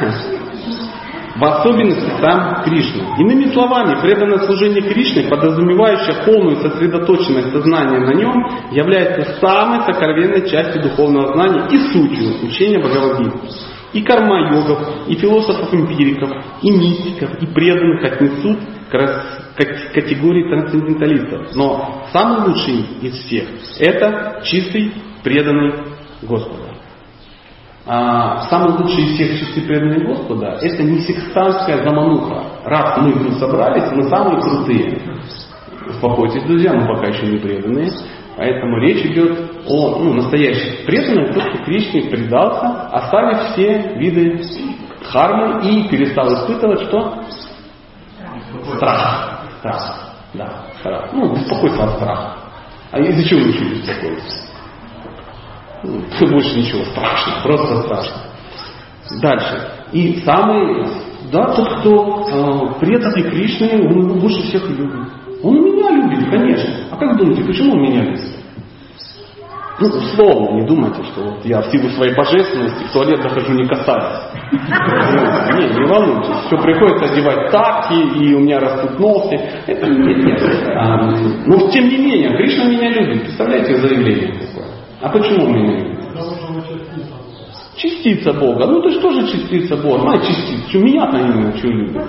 В особенности сам Кришна. Иными словами, преданное служение Кришне, подразумевающее полную сосредоточенность сознания на нем, является самой сокровенной частью духовного знания и сутью учения Бхагавад-гиты. И карма-йогов, и философов-эмпириков, и мистиков, и преданных отнесут к категории трансценденталистов. Но самый лучший из всех – это чистый преданный Господа. Самый лучший из всех чистый преданный Господа – это не сектантская замануха. Раз мы тут собрались, мы самые крутые. Успокойтесь, друзья, мы пока еще не преданные. Поэтому речь идет о настоящих преданных, тот, кто Кришне предался, оставив все виды дхармы и перестал испытывать что? Страх. Страх. Да, страх. Беспокойство от страха. А из-за чего вы еще беспокоитесь? Больше ничего страшного, просто страшно. Дальше. И тот, кто преданный Кришне, он его больше всех любит. Он меня любит, конечно. А как вы думаете, почему он меня любит? Условно, не думайте, что вот я в силу своей божественности в туалет захожу не касаясь. Не волнуйтесь. Все приходится одевать так, и у меня растут ногти. Это нет. Но тем не менее, Кришна меня любит. Представляете заявление такое? А почему он меня любит? Частица Бога. Ты же тоже частица Бога. Частица. Что меня-то именно что любит?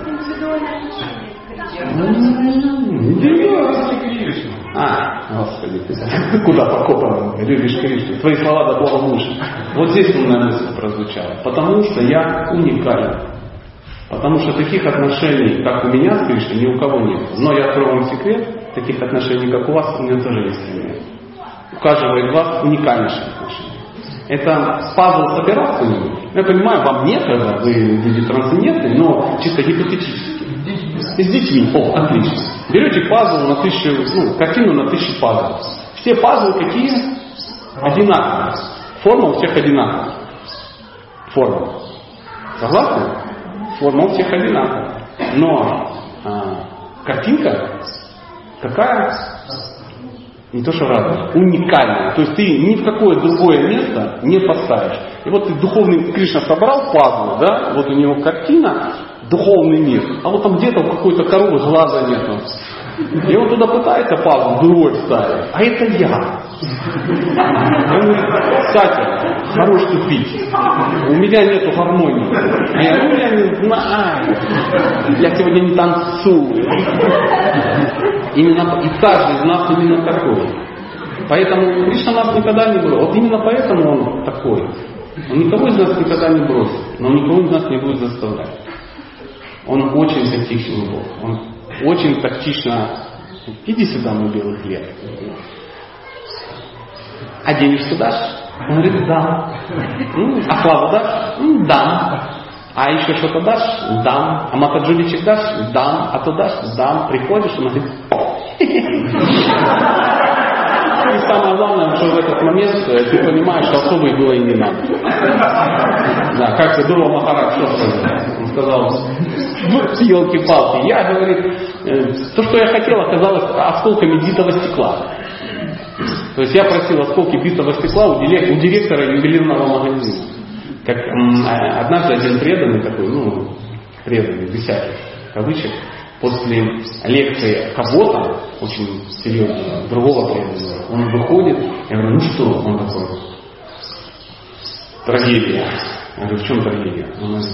Господи, ты куда покопан? Любишь Кришну. Твои слова до Бога лучше. Вот здесь умная мысль прозвучала. Потому что я уникален. Потому что таких отношений, как у меня с Кришной, ни у кого нет. Но я открою вам секрет, таких отношений, как у вас, у меня тоже есть. У каждого из вас уникальнейшие отношения. Это пазл собираться. Я понимаю, вам некогда, вы люди трансцендентные, но чисто гипотетически. С детьми. Отлично. Берете пазл на 1000, картину на 1000 пазлов. Все пазлы какие? Одинаковые. Форма у всех одинаковая. Форма. Согласны? Форма у всех одинаковая. Но картинка какая? Не то что разная, уникальная. То есть ты ни в какое другое место не поставишь. И вот ты духовный Кришна собрал пазлы, да? Вот у него картина, духовный мир. А вот там где-то у какой-то коровы глаза нету. И он туда пытается пазл другой вставить. А это я. Он говорит, кстати, хорош тупить. У меня нету гармонии. Я не знаю. Я сегодня не танцую. Именно, и каждый из нас именно такой. Поэтому Кришна нас никогда не бросит. Вот именно поэтому он такой. Он никого из нас никогда не бросит. Но он никого из нас не будет заставлять. Он очень тактичный Бог. Он очень тактично. Иди сюда, мой белый хлеб. А денежку дашь? Он говорит, да. А славу дашь? Дам. А еще что-то дашь? Дам. А матаджуличек дашь? Дам. А то дашь? Дам. Приходишь, он говорит, И самое главное, что в этот момент ты понимаешь, что особо и было и не надо. Да, как ты Дура Махарадж, что сказал? Он сказал, елки-палки, я, говорит, то, что я хотел, оказалось осколками битого стекла. То есть я просил осколки битого стекла у директора ювелирного магазина. Как однажды один преданный такой, преданный, без всяких кавычек, после лекции кого-то, очень серьезного, другого преданного, он выходит, я говорю, ну что, он такой, трагедия. Я говорю, в чем трагедия? Он говорит,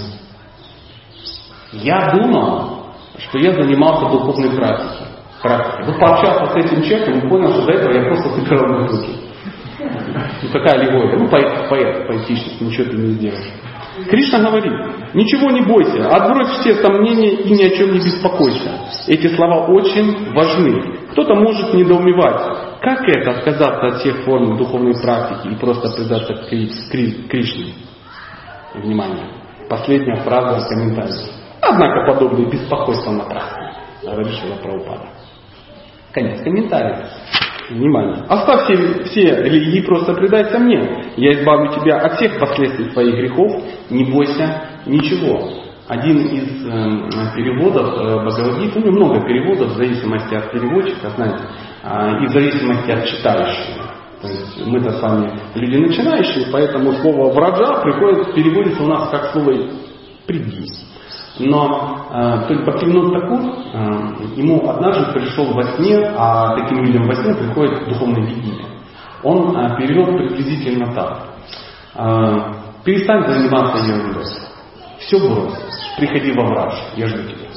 я думал, что я занимался духовной практикой. Вот пообщался с этим человеком и понял, что до этого я просто собирал бутылки. Такая аллегория. Поэт поэтический, ничего ты не сделаешь. Кришна говорит, ничего не бойся, отбрось все сомнения и ни о чем не беспокойся. Эти слова очень важны. Кто-то может недоумевать, как это отказаться от всех форм духовной практики и просто предаться Кришне. Внимание. Последняя фраза комментария. Однако подобные беспокойства напрасны. Говорит Шрила Прабхупада. Конец комментария. Внимание. Оставь все религии, просто предайся мне. Я избавлю тебя от всех последствий твоих грехов. Не бойся ничего. Один из переводов Бхагавад-гиты, много переводов в зависимости от переводчика, знаете, и в зависимости от читающего. То есть мы-то с вами люди начинающие, поэтому слово «враджа» переводится у нас как слово «приди». Но только Бхактивинода Тхакур, ему однажды пришел во сне, а таким людям во сне приходит духовное видение. Он перевел приблизительно так. Перестань заниматься ерундой. Все брось. Приходи во враж. Я жду тебя.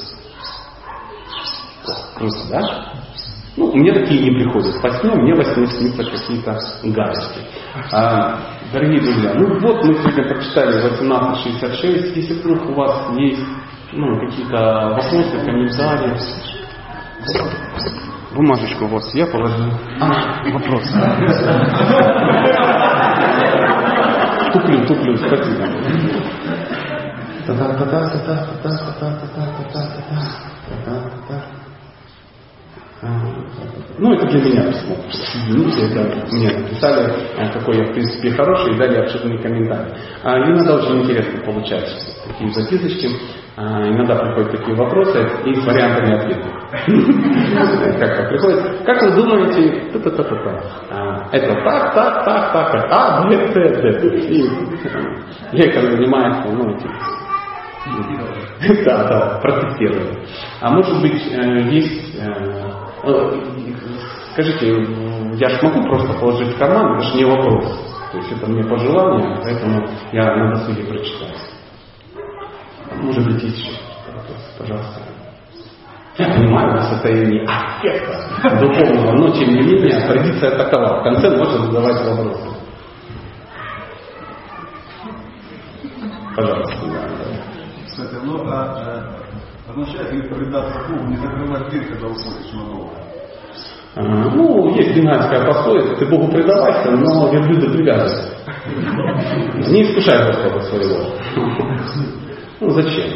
Круто, да? Мне такие не приходят. Во сне мне во сне снится какие-то гадости. Дорогие друзья, вот мы сегодня прочитали 1866. Если вдруг у вас есть какие-то вопросы, комментарии. Бумажечку вот я положил. Вопрос. Туплю, спасибо. Это для меня письмо. Это мне написали, какой я в принципе хороший, и дали обширный комментарий. Иногда очень интересно получать такие записочки. Иногда приходят такие вопросы и с вариантами ответов. Как приходит? Как вы думаете, это так, А, Б, С, Д. И лекарь занимается, протестированием. А может быть, есть... Скажите, я же могу просто положить в карман, это же не вопрос. То есть это мне пожелание, поэтому я на досуге прочитаю. Может быть, есть еще вопрос, пожалуйста. Я понимаю, в состоянии аффекта духовного, но тем не менее традиция такова. В конце можно задавать вопросы. Пожалуйста. Кстати, означает ли предаться Богу не закрывать дверь, когда уходишь надолго? Есть бенгальская пословица, ты Богу предавайся, но верблюда привязывай. Не искушай Господа своего. Зачем?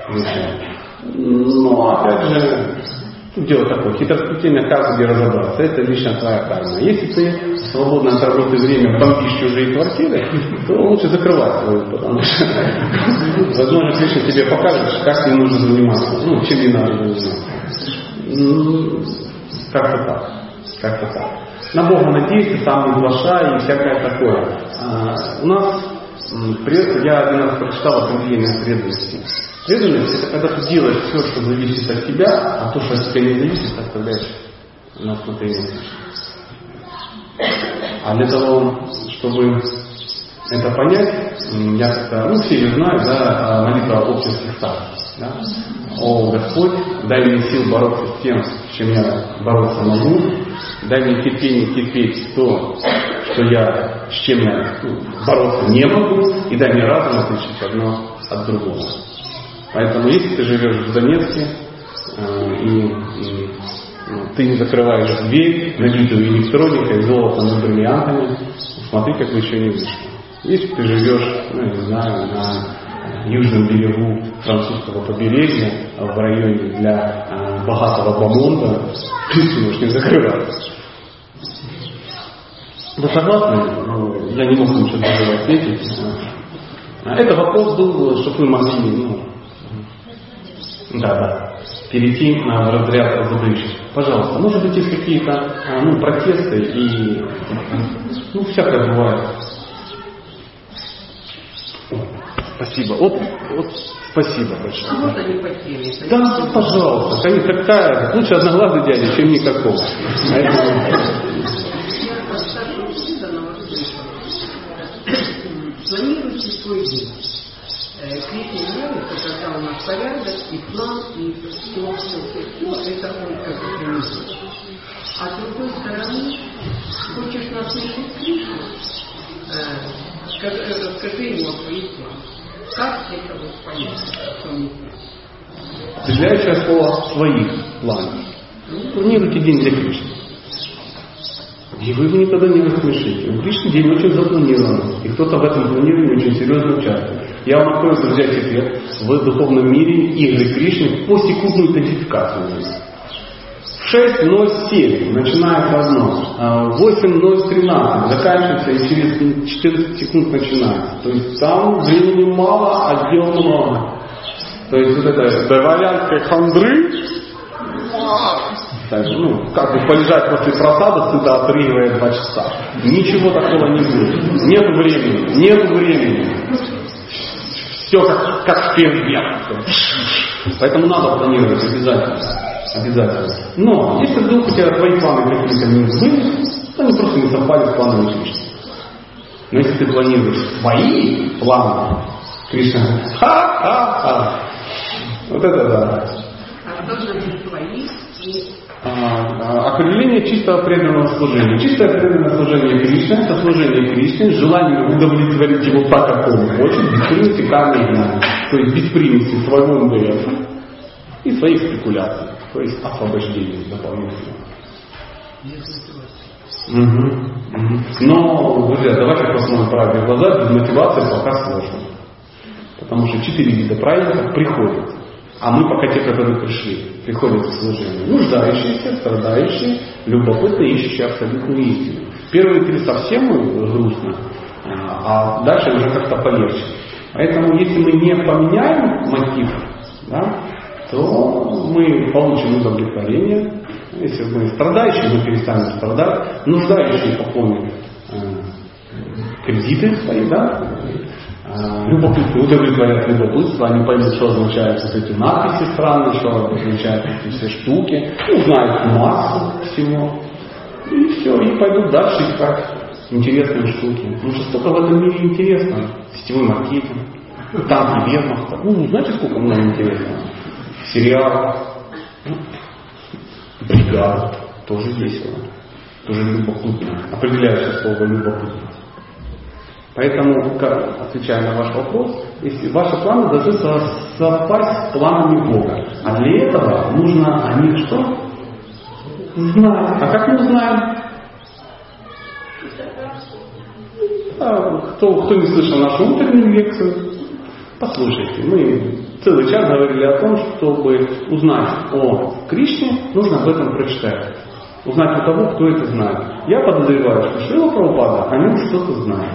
Но опять же, дело такое, хитросплетение карт, где разобраться, это лично твоя карма. Если ты в свободное от работы время бомбишь чужие квартиры, то лучше закрывать свою, потому что возможно Кришна тебе покажет, как не нужно заниматься, чем не надо заниматься. Как-то так. На Бога надеяться, сам не глашай и всякое такое. У нас, я один раз прочитал определение преданности. Преданность — это когда ты делаешь все, что зависит от тебя, а то, что от тебя не зависит, оставляешь на усмотрение. А для того, чтобы это понять, я как-то, все ее знают, молитва об обществе старцев. Да? О Господь, дай мне сил бороться с тем, с чем я бороться могу, дай мне терпение терпеть то, с чем я бороться не могу, и дай мне разум отличить одно от другого. Поэтому если ты живешь в Донецке, и ты не закрываешь дверь на видеоэлектроникой, золотом и бриллиантами, смотри, как вы еще не вышли. Если ты живешь, на южном берегу французского побережья, в районе для богатого бомонда Кришну уж не закрывать. Вы согласны? Я не мог ничего даже ответить. Это вопрос был, чтобы вы могли, перейти в разряд задающих. Пожалуйста, может быть, есть какие-то протесты и всякое бывает. Спасибо. Вот спасибо большое. Вот они по теме. Да, пожалуйста. Какая? Лучше одноглазый дядя, чем никакого. Планируйте свой день. Кришне нравится, когда у нас порядок, и план, и все. Это он как бы принесет. А с другой стороны, хочешь насмешить Кришну, расскажи ему о своих планах. Как это вот понять? Определяющее слово «своих планов». Планируйте день для Кришны. И вы его никогда не рассмешите. У Кришны день очень запланирован. И кто-то в этом планировании очень серьезно участвует. Я вам открою, друзья, секрет. В духовном мире игры Кришны по секундную интенсификацию есть. В 6:07 начинается одно, в 8:13 заканчивается и через 14 секунд начинается. То есть там времени мало, а дел много. То есть вот это дворянской хандры, как бы полежать после просада, сюда отрыгивая 2 часа. Ничего такого не будет. Нет времени. Все как фейерверк. Поэтому надо планировать обязательно. Но если вдруг у тебя твои планы какие-то не сбылись, то они просто не совпали с планами Кришны. Но если ты планируешь свои планы, Кришна говорит, ха-ха-ха. Вот это да. А что значит свои? Определение чистого преданного служения. Чистое преданное служение Кришне — это служение Кришне с желанием удовлетворить его так, как он хочет, без примеси кармы и знания. То есть без примеси своего интереса и своих спекуляций. То есть освобождение дополнительно. Но, друзья, давайте посмотрим правде в глаза, без мотивации пока сложно. Потому что 4 вида праведников приходят. А мы пока те, которые пришли, приходят к служению. Нуждающиеся, страдающие, любопытные, ищущие абсолютную истину. Первые 3 совсем грустно, а дальше уже как-то полегче. Поэтому если мы не поменяем мотив, то мы получим удовлетворение. Если мы страдающие, мы перестанем страдать. Нуждающие пополнят кредиты свои, любопытные удовлетворят любопытство, они поймут, что означают вот эти надписи странные, что означают эти все штуки, узнают массу всего, и все, и пойдут дальше искать интересные штуки. Потому что столько в этом мире интересно. Сетевой маркетинг, танки вермахта. Знаете, сколько много интересного? Сериал, бригада, тоже весело, тоже любопытно. Определяющее слово любопытно. Поэтому, отвечая на ваш вопрос, если ваши планы должны совпасть с планами Бога. А для этого нужно о них что? Знать. А как мы узнаем? Кто не слышал нашу утреннюю лекцию, послушайте. Мы целый час говорили о том, чтобы узнать о Кришне, нужно об этом прочитать. Узнать у того, кто это знает. Я подозреваю, что Шрила Прабхупада о нем что-то знает.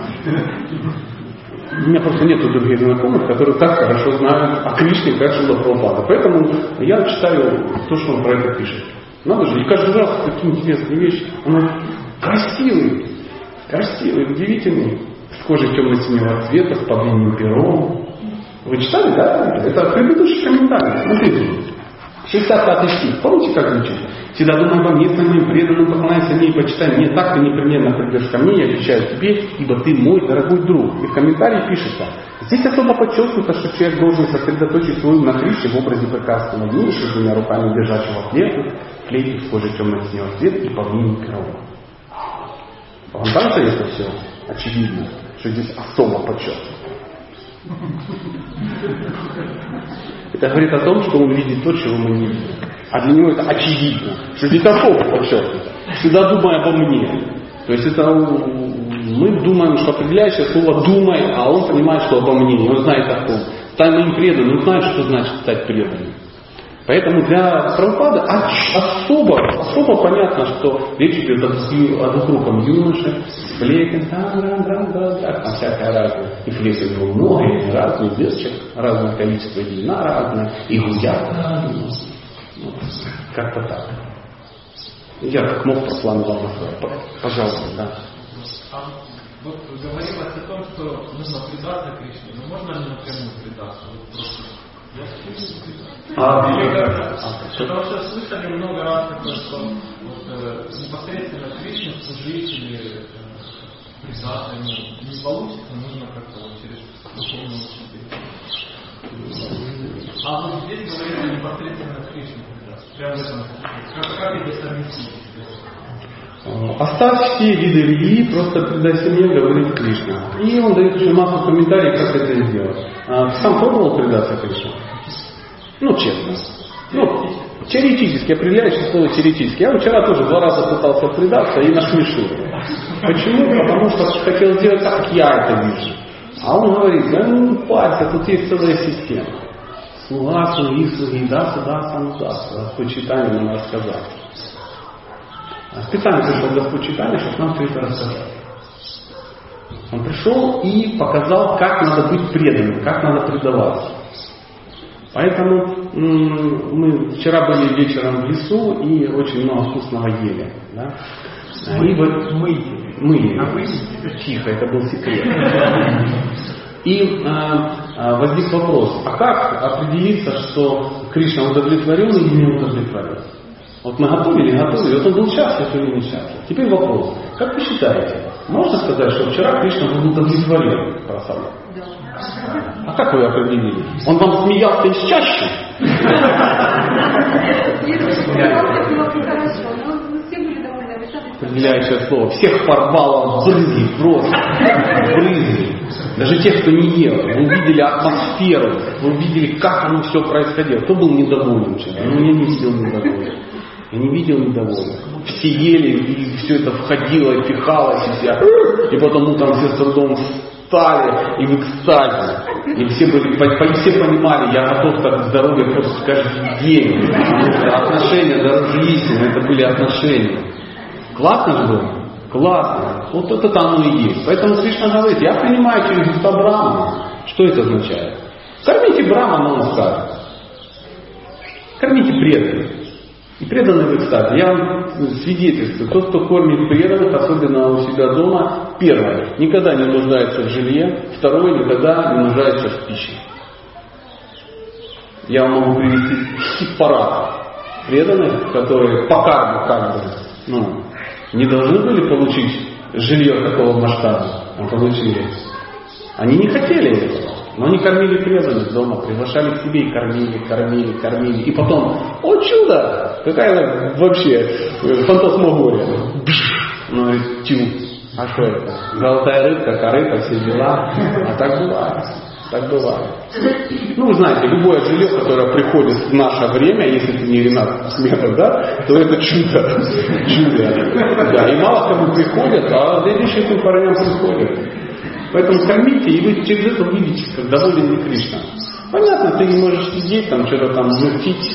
У меня просто нет других знакомых, которые так хорошо знают о Кришне, как Шрила Прабхупада. Поэтому я читаю то, что он про это пишет. Надо же, и каждый раз такие интересные вещи. Он красивый, удивительный, с кожей темно-синего цвета, с подвинным пером. Вы читали, да? Это предыдущий комментарий. Смотрите. 65 стих. Помните, как звучит? Всегда думай обо мне, своим преданным, поклоняйся мне и почитай. Мне так ты непременно придешь ко мне, я отвечаю тебе, ибо ты мой дорогой друг. И в комментарии пишется: здесь особо подчеркнуто, что человек должен сосредоточить свою на Кришне в образе прекрасного юноши, с 2 руками держащего флейту с кожей темно-синего цвета и павлиним пером. Вам кажется, это все очевидно, что здесь особо подчеркнуто? Это говорит о том, что он видит то, чего мы не видим. А для него это очевидно, что здесь особо подчеркнуто. Всегда думай обо мне. То есть это мы думаем, что определяющее слово «думай», а он понимает, что обо мне. И он знает о том. Стань моим преданным, он знает, что значит стать преданным. Поэтому для Прабхупады особо понятно, что речь идет о двухруком юноше, флейте, там всякое разное. И флейты у него много, и разные, дырчик, разное количество, и длина разная, и гудят разные. Как-то так. Я как мог прославил вам рассказать. Пожалуйста, да. Вот говорилось о том, что нужно предаться Кришне, но можно ли напрямую предаться? Потому что слышали много раз такое, что непосредственно Кришне служить или предаться не получится, нужно как-то через духовную учителя. А вот здесь говорится непосредственно Кришне предаться. Прямо в этом. Как это совместить? Оставь все виды религии, просто предайся мне, говорит Кришна. И он дает еще массу комментариев, как это сделать. Сам пробовал предаться Кришне? Честно. Теоретически, определяющее слово теоретически. Я вчера тоже 2 раза пытался предаться и насмешил. Почему? Потому что хотел сделать так, как я это вижу. А он говорит, не парься, тут есть целая система. Слуга, слуги, даса, почитание нам рассказать. Специально пришел Господь читания, чтобы нам все это рассказать. Он пришел и показал, как надо быть преданным, как надо предаваться. Поэтому мы вчера были вечером в лесу и очень много вкусного ели. Да? И вот мы ели. Тихо, это был секрет. И возник вопрос, а как определиться, что Кришна удовлетворен или не удовлетворен? Вот мы готовили, вот он был счастлив или не счастлив. Теперь вопрос, как вы считаете, можно сказать, что вчера Кришна был удовлетворен красавой? А как вы определили? Он вам смеялся из чаще? Определяющее слово. Всех порвало в брызги, просто в брызги. Даже тех, кто не ел. Вы увидели атмосферу, вы увидели, как оно все происходило. Кто был недоволен вчера? Я не видел недоволен. Я не видел недовольных. Все ели, и все это входило, и пихалось, и потом утром все с трудом встали, и в экстазе. И все понимали, я готов так к здоровью просто каждый день. Потому что отношения дороже истины, это были отношения. Классно же было? Классно. Вот это оно и есть. Поэтому Кришна говорит, я принимаю через уста Брахмана. Что это означает? Кормите Брахмана, он скажет. Кормите преданных. И преданные в экстазе. Я вам свидетельствую, тот, кто кормит преданных, особенно у себя дома, первое, никогда не нуждается в жилье, второе, никогда не нуждается в пище. Я вам могу привести хит-парад преданных, которые по карму не должны были получить жилье такого масштаба, а получили. Они не хотели этого. Но они кормили преданных дома, приглашали к себе и кормили. И потом, о чудо! Какая вообще фантасмагория. Ну, говорит, а что это? Золотая рыбка, корыто, все дела. А так бывает. Вы знаете, любое жилье, которое приходит в наше время, если это не Ренат Сметов, то это чудо. Да, и мало кому приходят, а следующим парням приходят. Поэтому кормите, и вы через это увидите, как доволен ли Кришна. Понятно, ты не можешь сидеть, что-то мутить,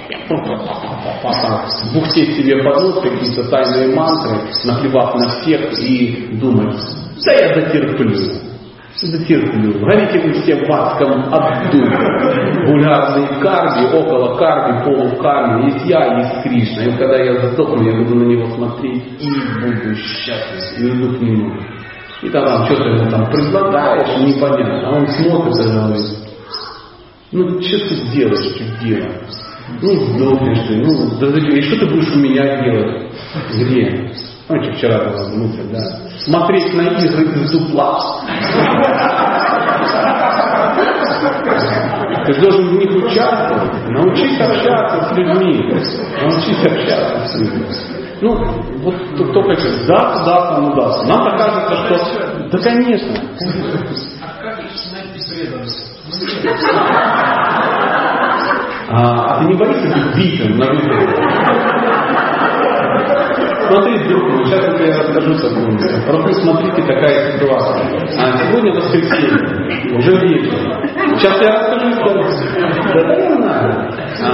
бухтеть себе под нос какие-то тайные мантры, наплевав на всех и думать, да я дотерплю. Горите вы все в адском аду. Вульгарные карми, около карми, полукарми. Есть я, есть Кришна. И когда я засохну, я буду на него смотреть и буду счастлив. И иду к нему. И там что-то ему предлагаешь, непонятно. А он смотрит и говорит, что ты делаешь, сдохнешь ты, и что ты будешь у меня делать? Где? Вчера была мысль, смотреть на игры из дупла. Ты должен в них участвовать, научись общаться с людьми. Вот только сейчас даст. Нам-то кажется, что... Да, конечно. А как найти преданность? А ты не боишься быть битым на выборе? Смотрите, друг мой, сейчас это я расскажу такую. Просто смотрите, такая ситуация. Сегодня воскресенье, уже вечер. Сейчас я расскажу историю. Да, я знаю.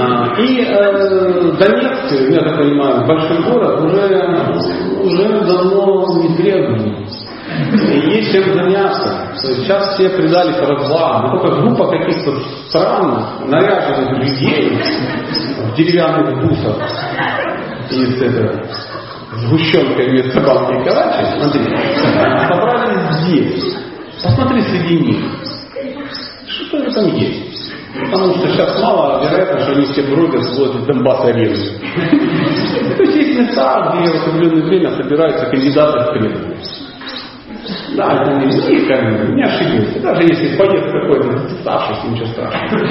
И Донецк, я так понимаю, большой город, уже давно не требует. И есть чем заняться. То есть сейчас все предались развалу. Но только группа каких-то странных, наряженных людей в деревянных бусах и с сгущенкой вместо банки и калачи, смотрите, собрались здесь. Посмотри среди них. Что там есть? Потому что сейчас мало вероятно, что они все бродят возле Донбасс-арены. То есть есть места, где в определенное время собираются кандидаты в преданность. Да, это не ошибился. Даже если поезд какой-то записавшийся, ничего страшного.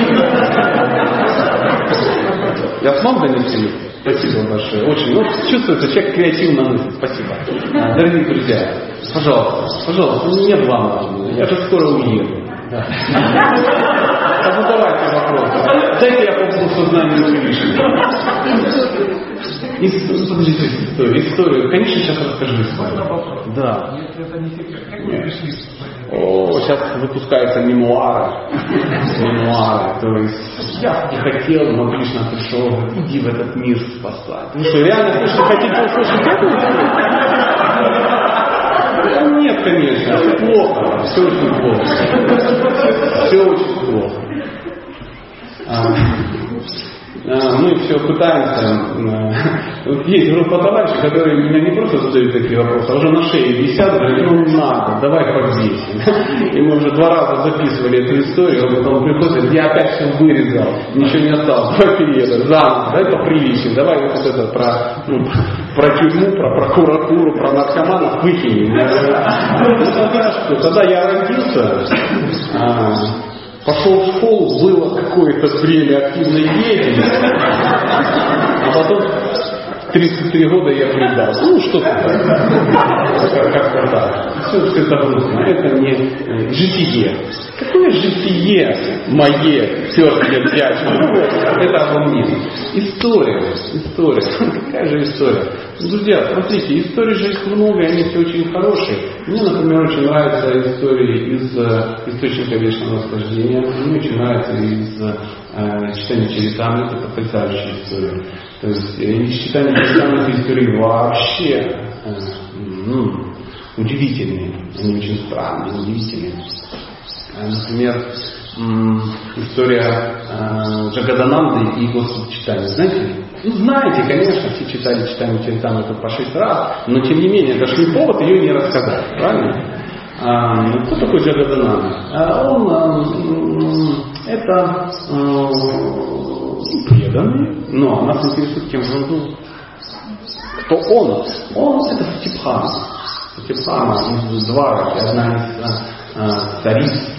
Я смог донести? Спасибо большое. Очень. Ну, чувствуется, человек креативно мыслит. Спасибо. Дорогие друзья, пожалуйста, не главное. Я же скоро уеду. Да. Задавайте вопросы. Дайте я попробую сознание Лишнего. Историю. Конечно, сейчас расскажу историю. Да. Это не секрет. Как вы пришли? Сейчас выпускаются мемуары. То есть я не хотел, но Кришна пришел, иди в этот мир спасать. Вы что, реально хотите услышать эту историю? Нет, конечно, все плохо. Все очень плохо. Все очень плохо. Мы все пытаемся. Есть группа товарищей, которые меня не просто задают такие вопросы, а уже на шее висят, говорят, ну надо, давай повесим. И мы уже 2 раза записывали эту историю, а потом приходит, я опять все вырезал, ничего не осталось, давай переедем, заново, давай поприличим, давай вот это про тюрьму, про прокуратуру, про наркоманов выкинем. Тогда я родился, пошел в школу, было какое-то время активной деятельности, а потом 33 года я предал. Ну, что-то как-то так. Все это грустно. Это не житие. Какое житие мое, тёртое дядя? Это обо мне. История. Какая же история? Друзья, смотрите, историй же есть много, и они все очень хорошие. Мне, например, очень нравятся истории из источника вечного наслаждения. Мне очень нравится из читания Чаритамрити, это потрясающая история. То есть из читания Чаритамрити истории вообще удивительные. Они очень странные, удивительные. Например, история Джагадананды и Господа читания. Знаете? Ну, знаете, конечно, все читали читание Чаритамрити по 6 раз, но тем не менее, это же не повод ее не рассказать, правильно? Кто такой Джагадананда? Он это преданный, но нас интересует, кем же он был. Кто он? Он это Сатипхама. Сатипхама из Двараки, одна из цариц.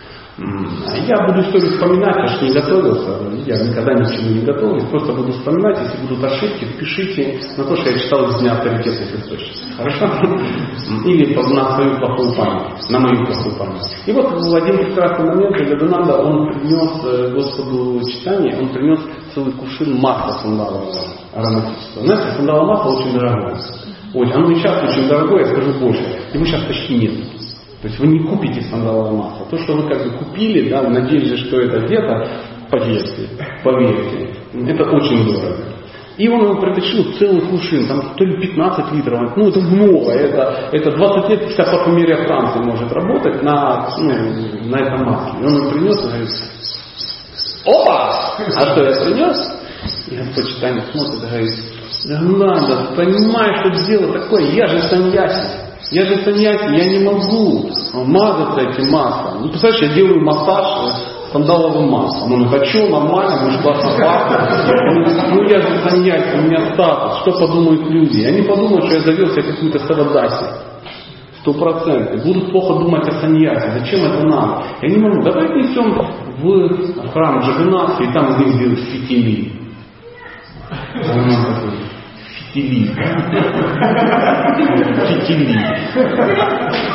Я буду историю вспоминать, потому что не готовился. Я никогда ничего не готовлюсь. Просто буду вспоминать. Если будут ошибки, пишите на то, что я читал из дня авторитетных источников. Хорошо? Или на свою плохую память. На мою плохую память. И вот в один прекрасный момент Джагадананда, он принес Господу читание, он принес целый кувшин масла сандалового ароматического. Знаете, сандаловое масло очень дорогое. Оно и сейчас очень дорогое, я скажу больше. Его сейчас почти нет. То есть вы не купите сандаловое масло. То, что вы как бы купили, да, надеялись, что это где-то, поверьте, это очень дорого. И он ему притащил целый кувшин, там то ли 15 литров, ну это много, это 20 лет вся парфюмерия Франции может работать на этом масле. И он ему принес и говорит, опа! А что я принес? И Господь читание смотрит и говорит, надо, понимаешь, что дело такое, я же саньяси. Я не могу мазаться этим маслом. Ну, представляешь, я делаю массаж сандаловым маслом. Он говорит, а что, нормально, будешь классно пахнуть. Ну, я же саньяси, у меня статус, что подумают люди? Они подумают, что я завел себе какую-то сарадаси. 100%. Будут плохо думать о саньясе. Зачем это нам? Я не могу. Давай отнесем в храм Джаганнатха и там из них сделают фитили.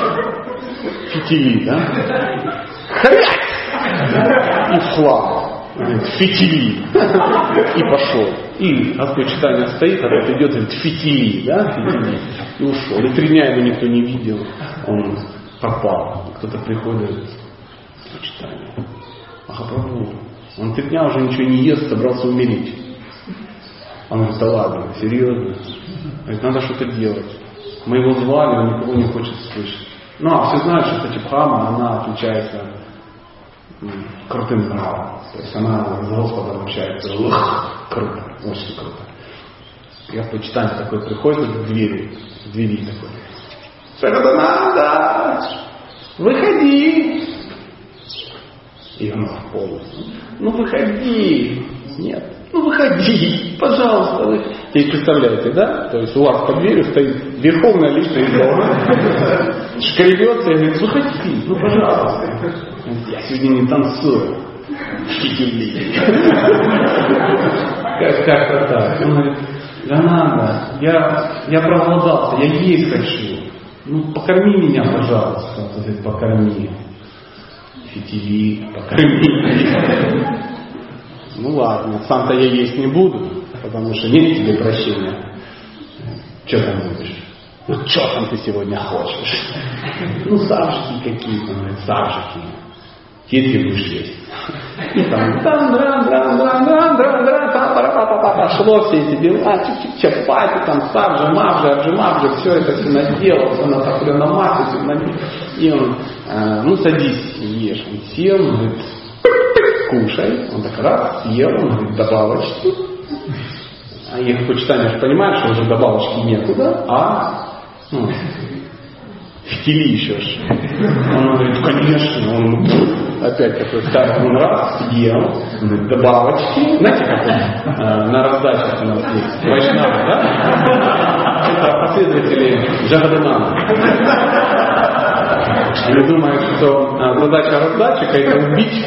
Фитили, да? Хряк! И в хлам. фитили. И пошел. И Господь читание стоит, а тот идет, говорит, фитили, да, фитили. И ушел. И 3 дня его никто не видел. Он пропал. Кто-то приходит, читание. Махапрабху. Он 3 дня уже ничего не ест, собрался умереть. Он говорит, да ладно, серьезно. Говорит, надо что-то делать. Мы его звали, он никого не хочет слышать. Ну, а все знают, что Сатипхама, она отличается крутым нравом. То есть она с Господом общается. Круто, очень круто. Я в почитании такой приходит к двери такой. Сагадананда, выходи. И он полностью. Ну выходи. Нет. Ну выходи, пожалуйста. Вы... Теперь представляете, да? То есть у вас под дверью стоит верховная личность дома, шкребется и говорит, выходи, ну пожалуйста. Я сегодня не танцую. Как-то так. Он говорит, да надо, я проголодался, я есть хочу. Ну покорми меня, пожалуйста. Он говорит, покорми. Фитили, покорми. Ну ладно, сам-то я есть не буду, потому что нет тебе прощения. Что там будешь? Ну что там ты сегодня хочешь? Ну савжики какие-то, говорит, савжики. Те ты будешь есть. И там пошло все эти дела, чапати, там савжи, мавжи, все это все наделал, все на массу, все наделал. И он, ну садись, ешь. Он сел, он говорит, кушай. Он так раз съел, он говорит, добавочки. А я как почитание понимаю, что уже добавочки некуда, фитили еще. Он говорит, конечно, он опять такой старый, он раз съел, добавочки. Знаете, как он на раздачах у нас есть? Вайшнавы, да? Это последователи Джагадананды. Они думают, что задача раздатчика это убить.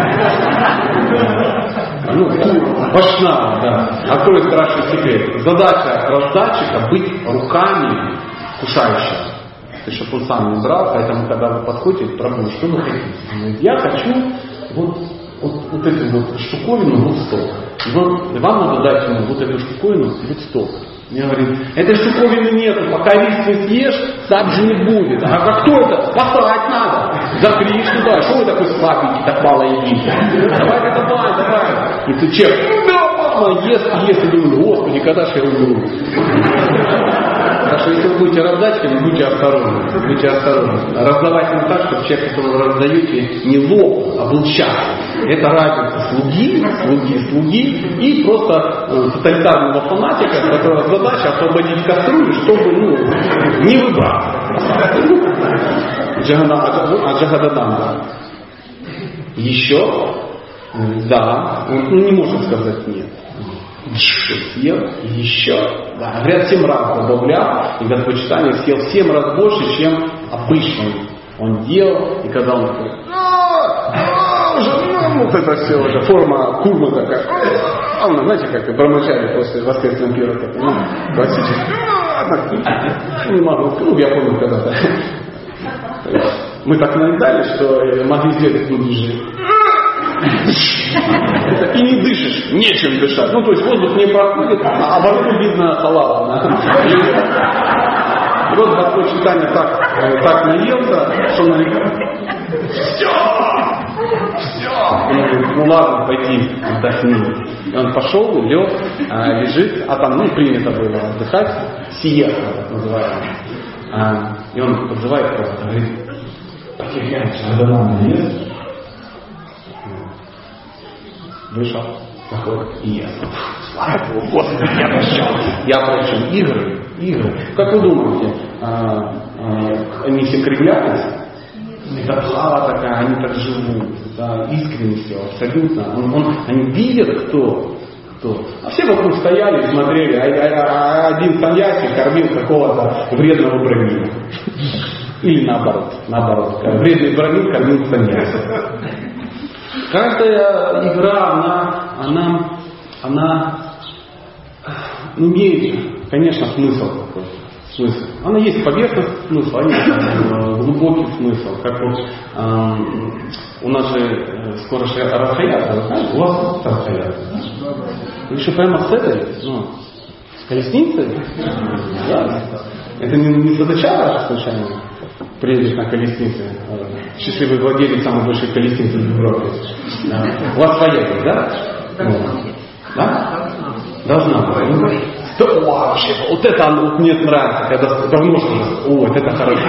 Вайшнава, да. Открою страшный секрет. Задача раздатчика быть руками кушающего. То есть, чтобы он сам не брал, поэтому, когда вы подходите, пробуете, что вы хотите? Он говорит, я хочу вот эту вот штуковину, вот столько. Вот, вам надо дать ему вот эту штуковину, вот столько. Мне говорит, этой штуковины нету, пока рис не съешь, сабжи не будет. А кто это? Спасать надо. Закричь туда. Что вы такой слабенький, так мало едите? Давай. И ты чек, ест, и думаю, Господи, когда же я умру? Так что если вы будете раздатчиками, будьте осторожны. Раздавать не так, чтобы человек, которого вы раздаете, не лоб, а был счастлив. Это разница слуги и просто тоталитарного фанатика, которого задача освободить кастрюлю, чтобы не выбраться. Джагадананда. Еще? Да. Он не может сказать нет. Съел, еще. Да, говорят, 7 раз добавлял, и Господь читание съел в 7 раз больше, чем обычно он делал. И когда он такой, вот это все уже, форма курма такая. Знаете, как брамачари после воскресного пира, классический. Не могу, я помню когда-то. Мы так наедали, что могли сделать ближе. И не дышишь, нечем дышать. То есть воздух не проходит, а во рту видно халала. И вот Господь читание так наелся, что он говорит, все. Он говорит, ну ладно, пойди отдохни. И он пошел, лег, лежит, а там, принято было отдыхать, сиеста, так называемая. И он подзывает кого-то, говорит, потеряй, Джагадананда ест. Вышел, заходит и ест. Слава Богу, Господи, я прощал. Я прощал. Игры. Как вы думаете, они все кривлялись? Это слава такая, они так живут. Да, искренне все, абсолютно. Они видят, кто. А все вокруг стояли и смотрели. Один саньяси кормил какого-то вредного брамина. Или наоборот. Вредный брамин кормил саньяси. Каждая игра, она имеет, конечно, смысл какой-то. смысл. Она есть поверхностный смысл, а есть глубокий смысл. Как вот у нас же скоро же Радхаяtra, знаете, у вас Радхаяtra. Вы еще прямо с этой, с колесницей? Да. Это не Садачара случайно? Приедешь на колеснице. Счастливый владелец самой большой колесницы в Европе. У вас своя есть, да? Да? Должна быть. Вообще, вот это мне нравится, когда давно что-то. О, это хорошо.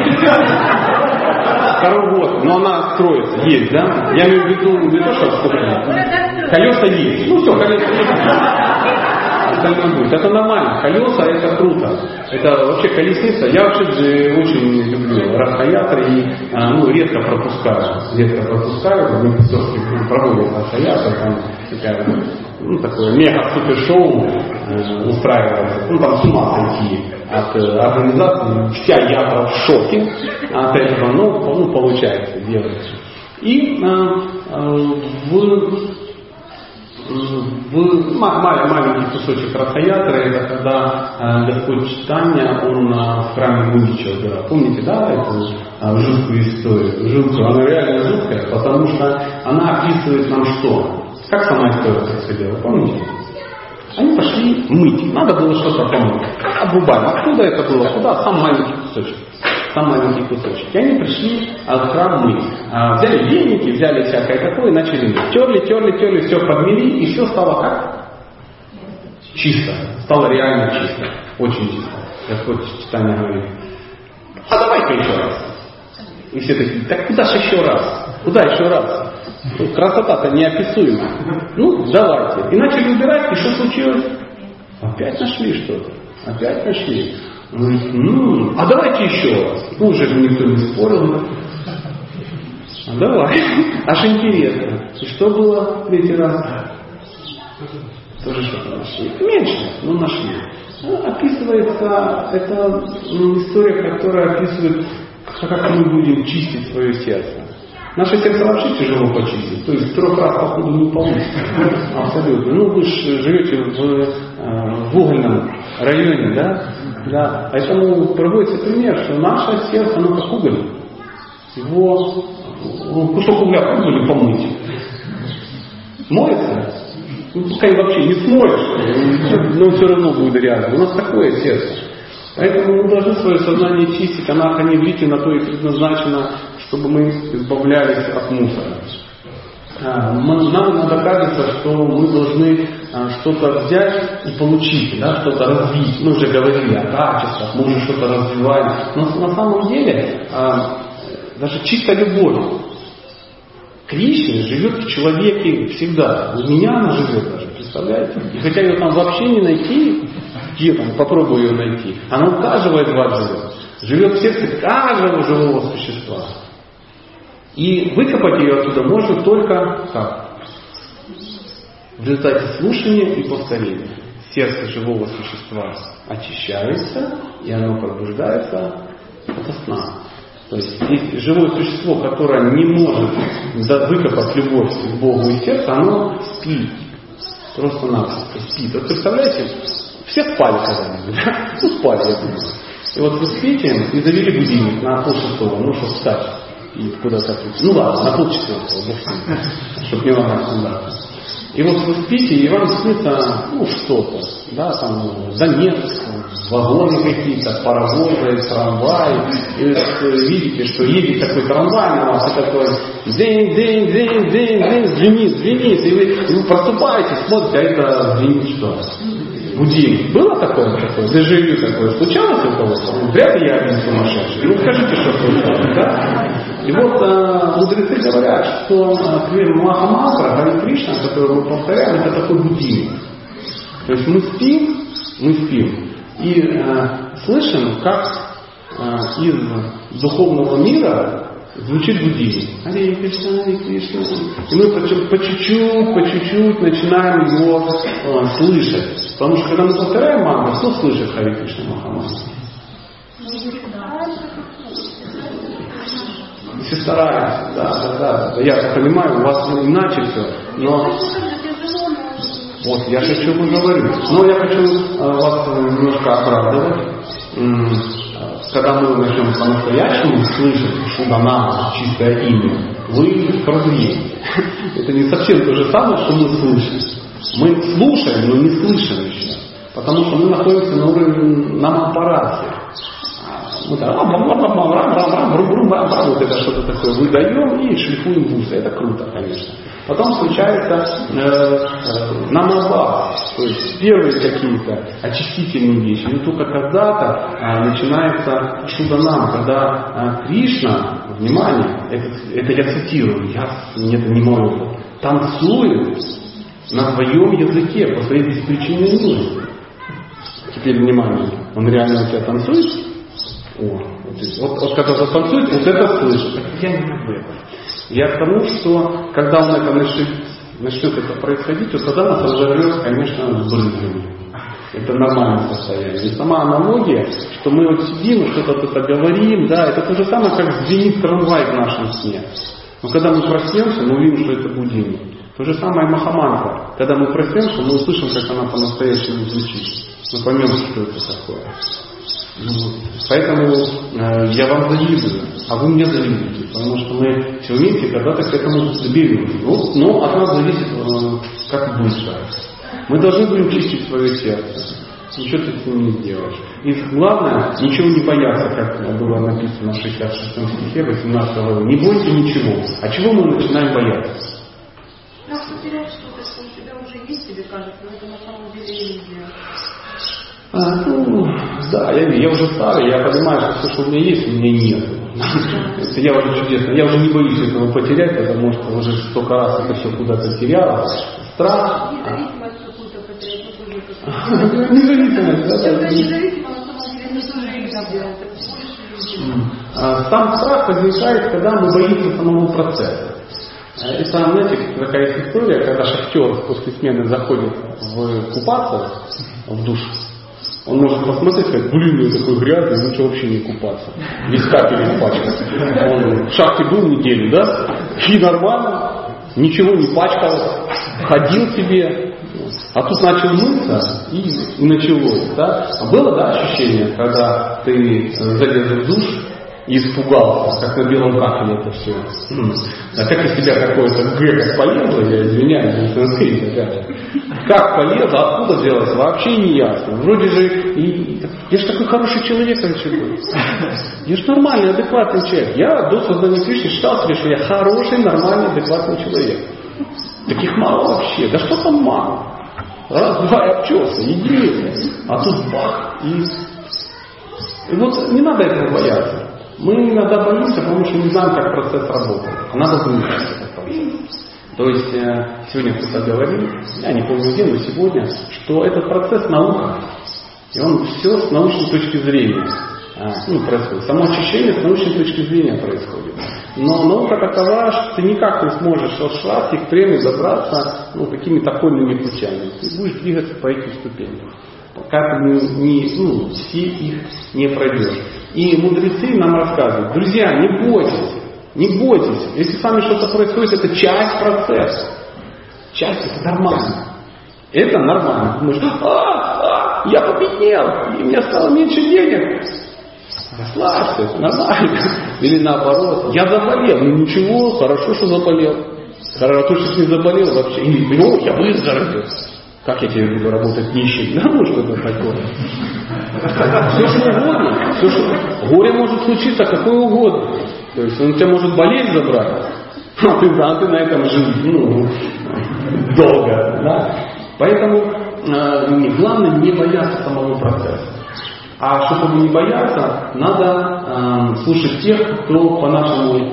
Хоровод, но она строится, есть, да? Я имею в виду не то, что колеса есть. Ну все, колеса есть. Это нормально. Колеса это круто. Это вообще колесница. Я вообще очень люблю Радхаятры и редко пропускаю. В Михасовске проводят Радхаятры, там такая, такое мега-супер-шоу устраивается. Там с ума сойти от организации. Вся ятра в шоке от этого, но получается делать. И маленький кусочек Радхаятры, это когда Господь Чайтанья, он в храме Гундича убирал. Помните, да, эту жуткую историю? Жуткую, она реально жуткая, потому что она описывает нам что? Как сама история происходила, помните? Они пошли мыть, надо было что-то помыть. Обрубаем. Откуда это было? Куда? Сам маленький кусочек. И они пришли в храм мыть. Взяли веники, взяли всякое такое и начали мыть. Терли, все подмели, и все стало как? Чисто. Стало реально чисто. Очень чисто. Господь Чайтанья говорит, а давай-ка еще раз. И все такие, так куда же еще раз? Куда еще раз? Красота-то неописуема. Давайте. И начали убирать, и что случилось? Опять нашли что-то. Он говорит, а давайте еще раз. Уже никто не спорил. Давай. Аж интересно. И что было в третий раз? Тоже что-то нашли. Меньше, но нашли. Описывается, это история, которая описывает, как мы будем чистить свое сердце. Наше сердце вообще тяжело почистить. То есть 3 раз, походу, не получится. Абсолютно. Вы же живете в угольном районе, да? Да. Поэтому проводится пример, что наше сердце, оно как уголь. Его кусок угля пробовали помыть. Моется? Пускай вообще не смоешь, но все равно будет рядом. У нас такое сердце. Поэтому мы должны свое сознание чистить. Анаха ниврити на то и предназначена, чтобы мы избавлялись от мусора. Нам иногда кажется, что мы должны что-то взять и получить, да, что-то развить. Мы уже говорили о качествах, мы уже что-то развиваем. Но на самом деле даже чистая любовь к Кришне живет в человеке всегда. У меня она живет даже, представляете? И хотя ее там вообще не найти, где там, попробую ее найти, она у каждого из вас живет. Живет в сердце каждого живого существа. И выкопать ее оттуда можно только как? В результате слушания и повторения. Сердце живого существа очищается, и оно пробуждается ото сна. То есть живое существо, которое не может выкопать любовь к Богу и сердце, оно спит. Просто-напросто спит. Вот представляете, все спали когда-нибудь, да? Спали, я думаю. И вот вы спите и завели будильник на 5:30, чтобы встать. И куда-то ладно, на 3:30, чтобы не ломаться, да. И вот вы спите, и вам снится, что-то, да, там, Донецк, вагоны какие-то, паровозы, трамваи, и вы видите, что едет такой трамвай на вас, и такой день, звенит, и вы просыпаетесь, смотрите, а это звенит что? Будильник. Было такое? Дежавю такое? Случалось у кого-то? Вряд ли я один сумасшедший. Скажите, что случалось, да? И вот мудрецы говорят, что, например, Махамантра, Хари Кришна, которую мы повторяем, это такой будильник. То есть мы спим и слышим, как из духовного мира звучит будильник. Хари Кришна, Хари Кришна. И мы по чуть-чуть начинаем его слышать. Потому что когда мы повторяем мантру, кто слышит Хари Кришна Махамантра? Все стараются, да. Я понимаю, у вас иначе все, но вот я же о чем и говорю. Но я хочу вас немножко оправдывать. когда мы начнем по-настоящему слышать Шуданама, чистое имя, вы прозреете. Это не совсем то же самое, что мы слышим. Мы слушаем, но не слышим еще. Потому что мы находимся на уровне намапарации. Вот это что-то такое выдаем и шлифуем в усы. Это круто, конечно. Потом случается намаба, то есть первые какие-то очистительные вещи. Но только когда-то начинается шуданам, когда Кришна, внимание, это я цитирую, это не мой опыт, танцует на своем языке по своей беспричинной милости. Теперь внимание, он реально у тебя танцует? Вот когда танцует, вот это слышит. Я не об этом. Я к тому, что когда он это начнет это происходить, то тогда нас разорвет, конечно, брызгами. Это нормальное состояние. И сама аналогия, что мы вот сидим, что-то тут говорим, да, это то же самое, как звенит трамвай в нашем сне. Но когда мы проснемся, мы увидим, что это будильник. То же самое махамантра. Когда мы проснемся, мы услышим, как она по-настоящему звучит. Мы поймем, что это такое. Поэтому я вам завидую, а вы мне завидуете, потому что мы все вместе когда-то к этому доберемся. Но от нас зависит, как быстро. Мы должны будем чистить свое сердце. Ничего ты с ним не сделаешь. И главное, ничего не бояться, как было написано в 66 стихе 18 главы. Не бойся ничего. А чего мы начинаем бояться? Нас потерять что-то, что у тебя уже есть, тебе кажется, но это на самом деле иллюзия. Да, я уже старый, я понимаю, что все, что у меня есть, у меня нет. Это я уже чудесно. Я уже не боюсь этого потерять, потому что уже столько раз это все куда-то терял. Страх. Независимость какую-то потерять, Независимость, да. Это независимо, на самом деле, не тоже их делать. Это всего лишь сам страх возникает, когда мы боимся самого процесса. Это, знаете, такая история, когда шахтер после смены заходит купаться в душ. Он может посмотреть, сказать, блин, я такой грязный, лучше вообще не купаться. Весь капель пачкаться. Он в шахте был неделю, да? И нормально, ничего не пачкалось, ходил себе. А тут начал мыться и началось, да? А было, да, ощущение, когда ты залез в душ и испугался, как на белом кафеле это все. А как из тебя какое-то как полезло, я извиняюсь, на санскрите опять. Как полезло, откуда делать, вообще не ясно. Вроде же, я же такой хороший человек раньше был. Я же нормальный, адекватный человек. Я до создания Кришны считал себе, что я хороший, нормальный, адекватный человек. Таких мало вообще. Да что там мало? Раз, два и обчелся, иди. А тут бах. И вот не надо этого бояться. Мы иногда боимся, потому что не знаем, как процесс работает. А надо знать, как этот процесс. То есть, сегодня кто-то говорил, я не помню где, но сегодня, что этот процесс наука. И он все с научной точки зрения происходит. Само очищение с научной точки зрения происходит. Но наука такова, что ты никак не сможешь от шладки к прямой добраться какими-то окольными путями. Ты будешь двигаться по этим ступеням. Пока ты все их не пройдешь. И мудрецы нам рассказывают, друзья, не бойтесь, не бойтесь. Если с вами что-то происходит, это часть процесса. Часть, это нормально. Это нормально. Ты думаешь, я победил, и у меня стало меньше денег. Расслабься, это нормально. Или наоборот, я заболел, ничего, хорошо, что заболел. Хорошо, что не заболел вообще. Или, я выздоровел. Как я теперь буду работать нищим? Да, что-то такое. Все что угодно. Все, что... Горе может случиться какое угодно. То есть он тебя может болеть забрать, а ты на этом жил долго. Да? Поэтому главное не бояться самого процесса. А чтобы не бояться, надо слушать тех, кто по нашему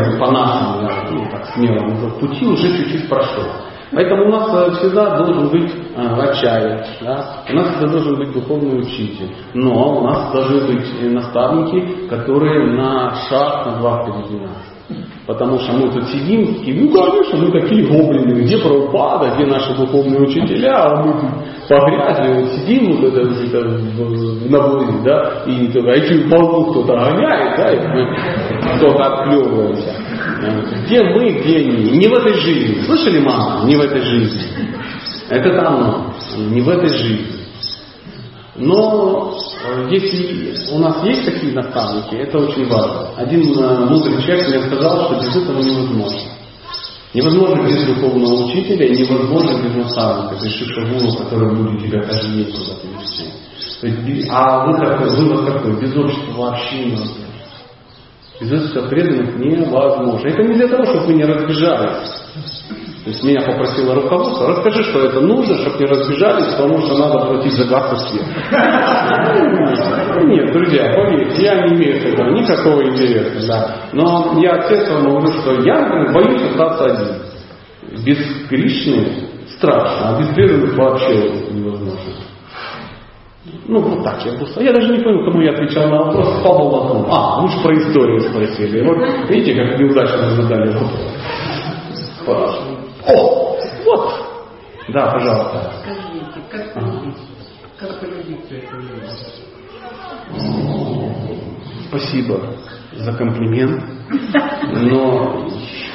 так смелому пути уже чуть-чуть прошел. Поэтому у нас всегда должен быть ачарья, да? У нас всегда должен быть духовный учитель. Но у нас должны быть наставники, которые на шаг, на два впереди нас. Потому что мы тут сидим, и конечно, мы такие гоблины, где Прабхупада, где наши духовные учителя, а мы тут погрязли, сидим вот это на воде, да, и эти волну кто-то гоняет, да, и мы кто-то отплевываемся. Где мы, где они? Не в этой жизни. Слышали, мама? Не в этой жизни. Это давно. Не в этой жизни. Но если у нас есть такие наставники, это очень важно. Один мудрый человек мне сказал, что без этого невозможно. Невозможно без духовного учителя, невозможно без наставника, без шишагуру, который будет тебя каждый день куда-то вести. А вывод какой? Без общества вообще невозможно. Без общества преданных невозможно. Это не для того, чтобы мы не разбежались. То есть меня попросило руководство, расскажи, что это нужно, чтобы не разбежались, потому что надо платить за газ и свет. Нет, друзья, поверьте, я не имею к этому никакого интереса. Да. Но я от этого говорю, что я, например, боюсь остаться один. Без Кришны страшно, а без преданных вообще невозможно. Ну, вот так я просто. Я даже не понял, кому я отвечал на вопрос. Павел Латунов. Вы же про историю спросили. Вот видите, как неудачно задали вопрос. О, вот. Да, пожалуйста. Скажите, как полюбить эту жизнь? Спасибо за комплимент, но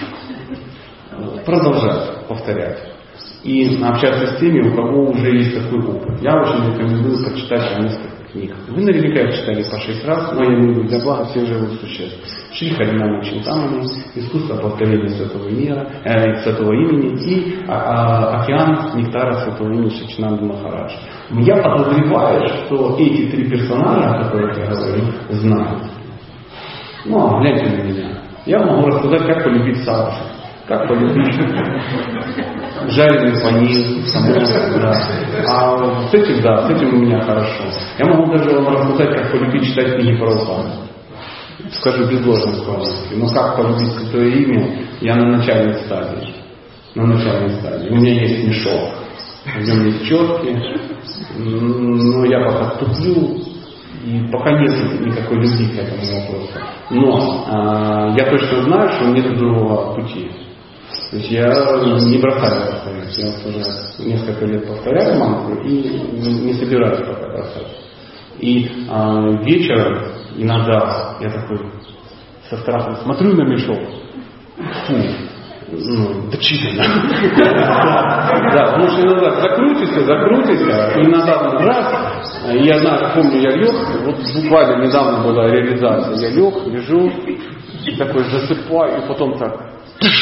продолжать повторять. И общаться с теми, у кого уже есть такой опыт. Я очень рекомендую прочитать несколько книг. Вы наверняка их читали по 6 раз, но я не буду для блага всех живых существ. Шри Харинама Чинтамани, искусство повторения святого имени и океан нектара святого имени Сачинанда Махараджа. Я подозреваю, что эти 3 персонажа, о которых я говорю, знают. Ну, гляньте на меня. Я могу рассказать, как полюбить саджи, как полюбить жареный панир, да. А с этим у меня хорошо. Я могу даже вам рассказать, как полюбить читать книги Прабхупады. Скажу без ложной скромности. Но как полюбить святое имя, я на начальной стадии. У меня есть мешок, в нем есть четки, но я пока туплю, и пока нет никакой любви к этому вопросу. Но я точно знаю, что нет другого пути. То есть я не бросаю повторять. Я уже несколько лет повторяю мантру и не собираюсь пока бросать. И вечером иногда я такой со страхом смотрю на мешок. Фу, да читано. Да, потому что иногда закрутишься, и иногда раз. И я помню, я лег, вот буквально недавно была реализация. Я лежу, и такой засыпаю, и потом так.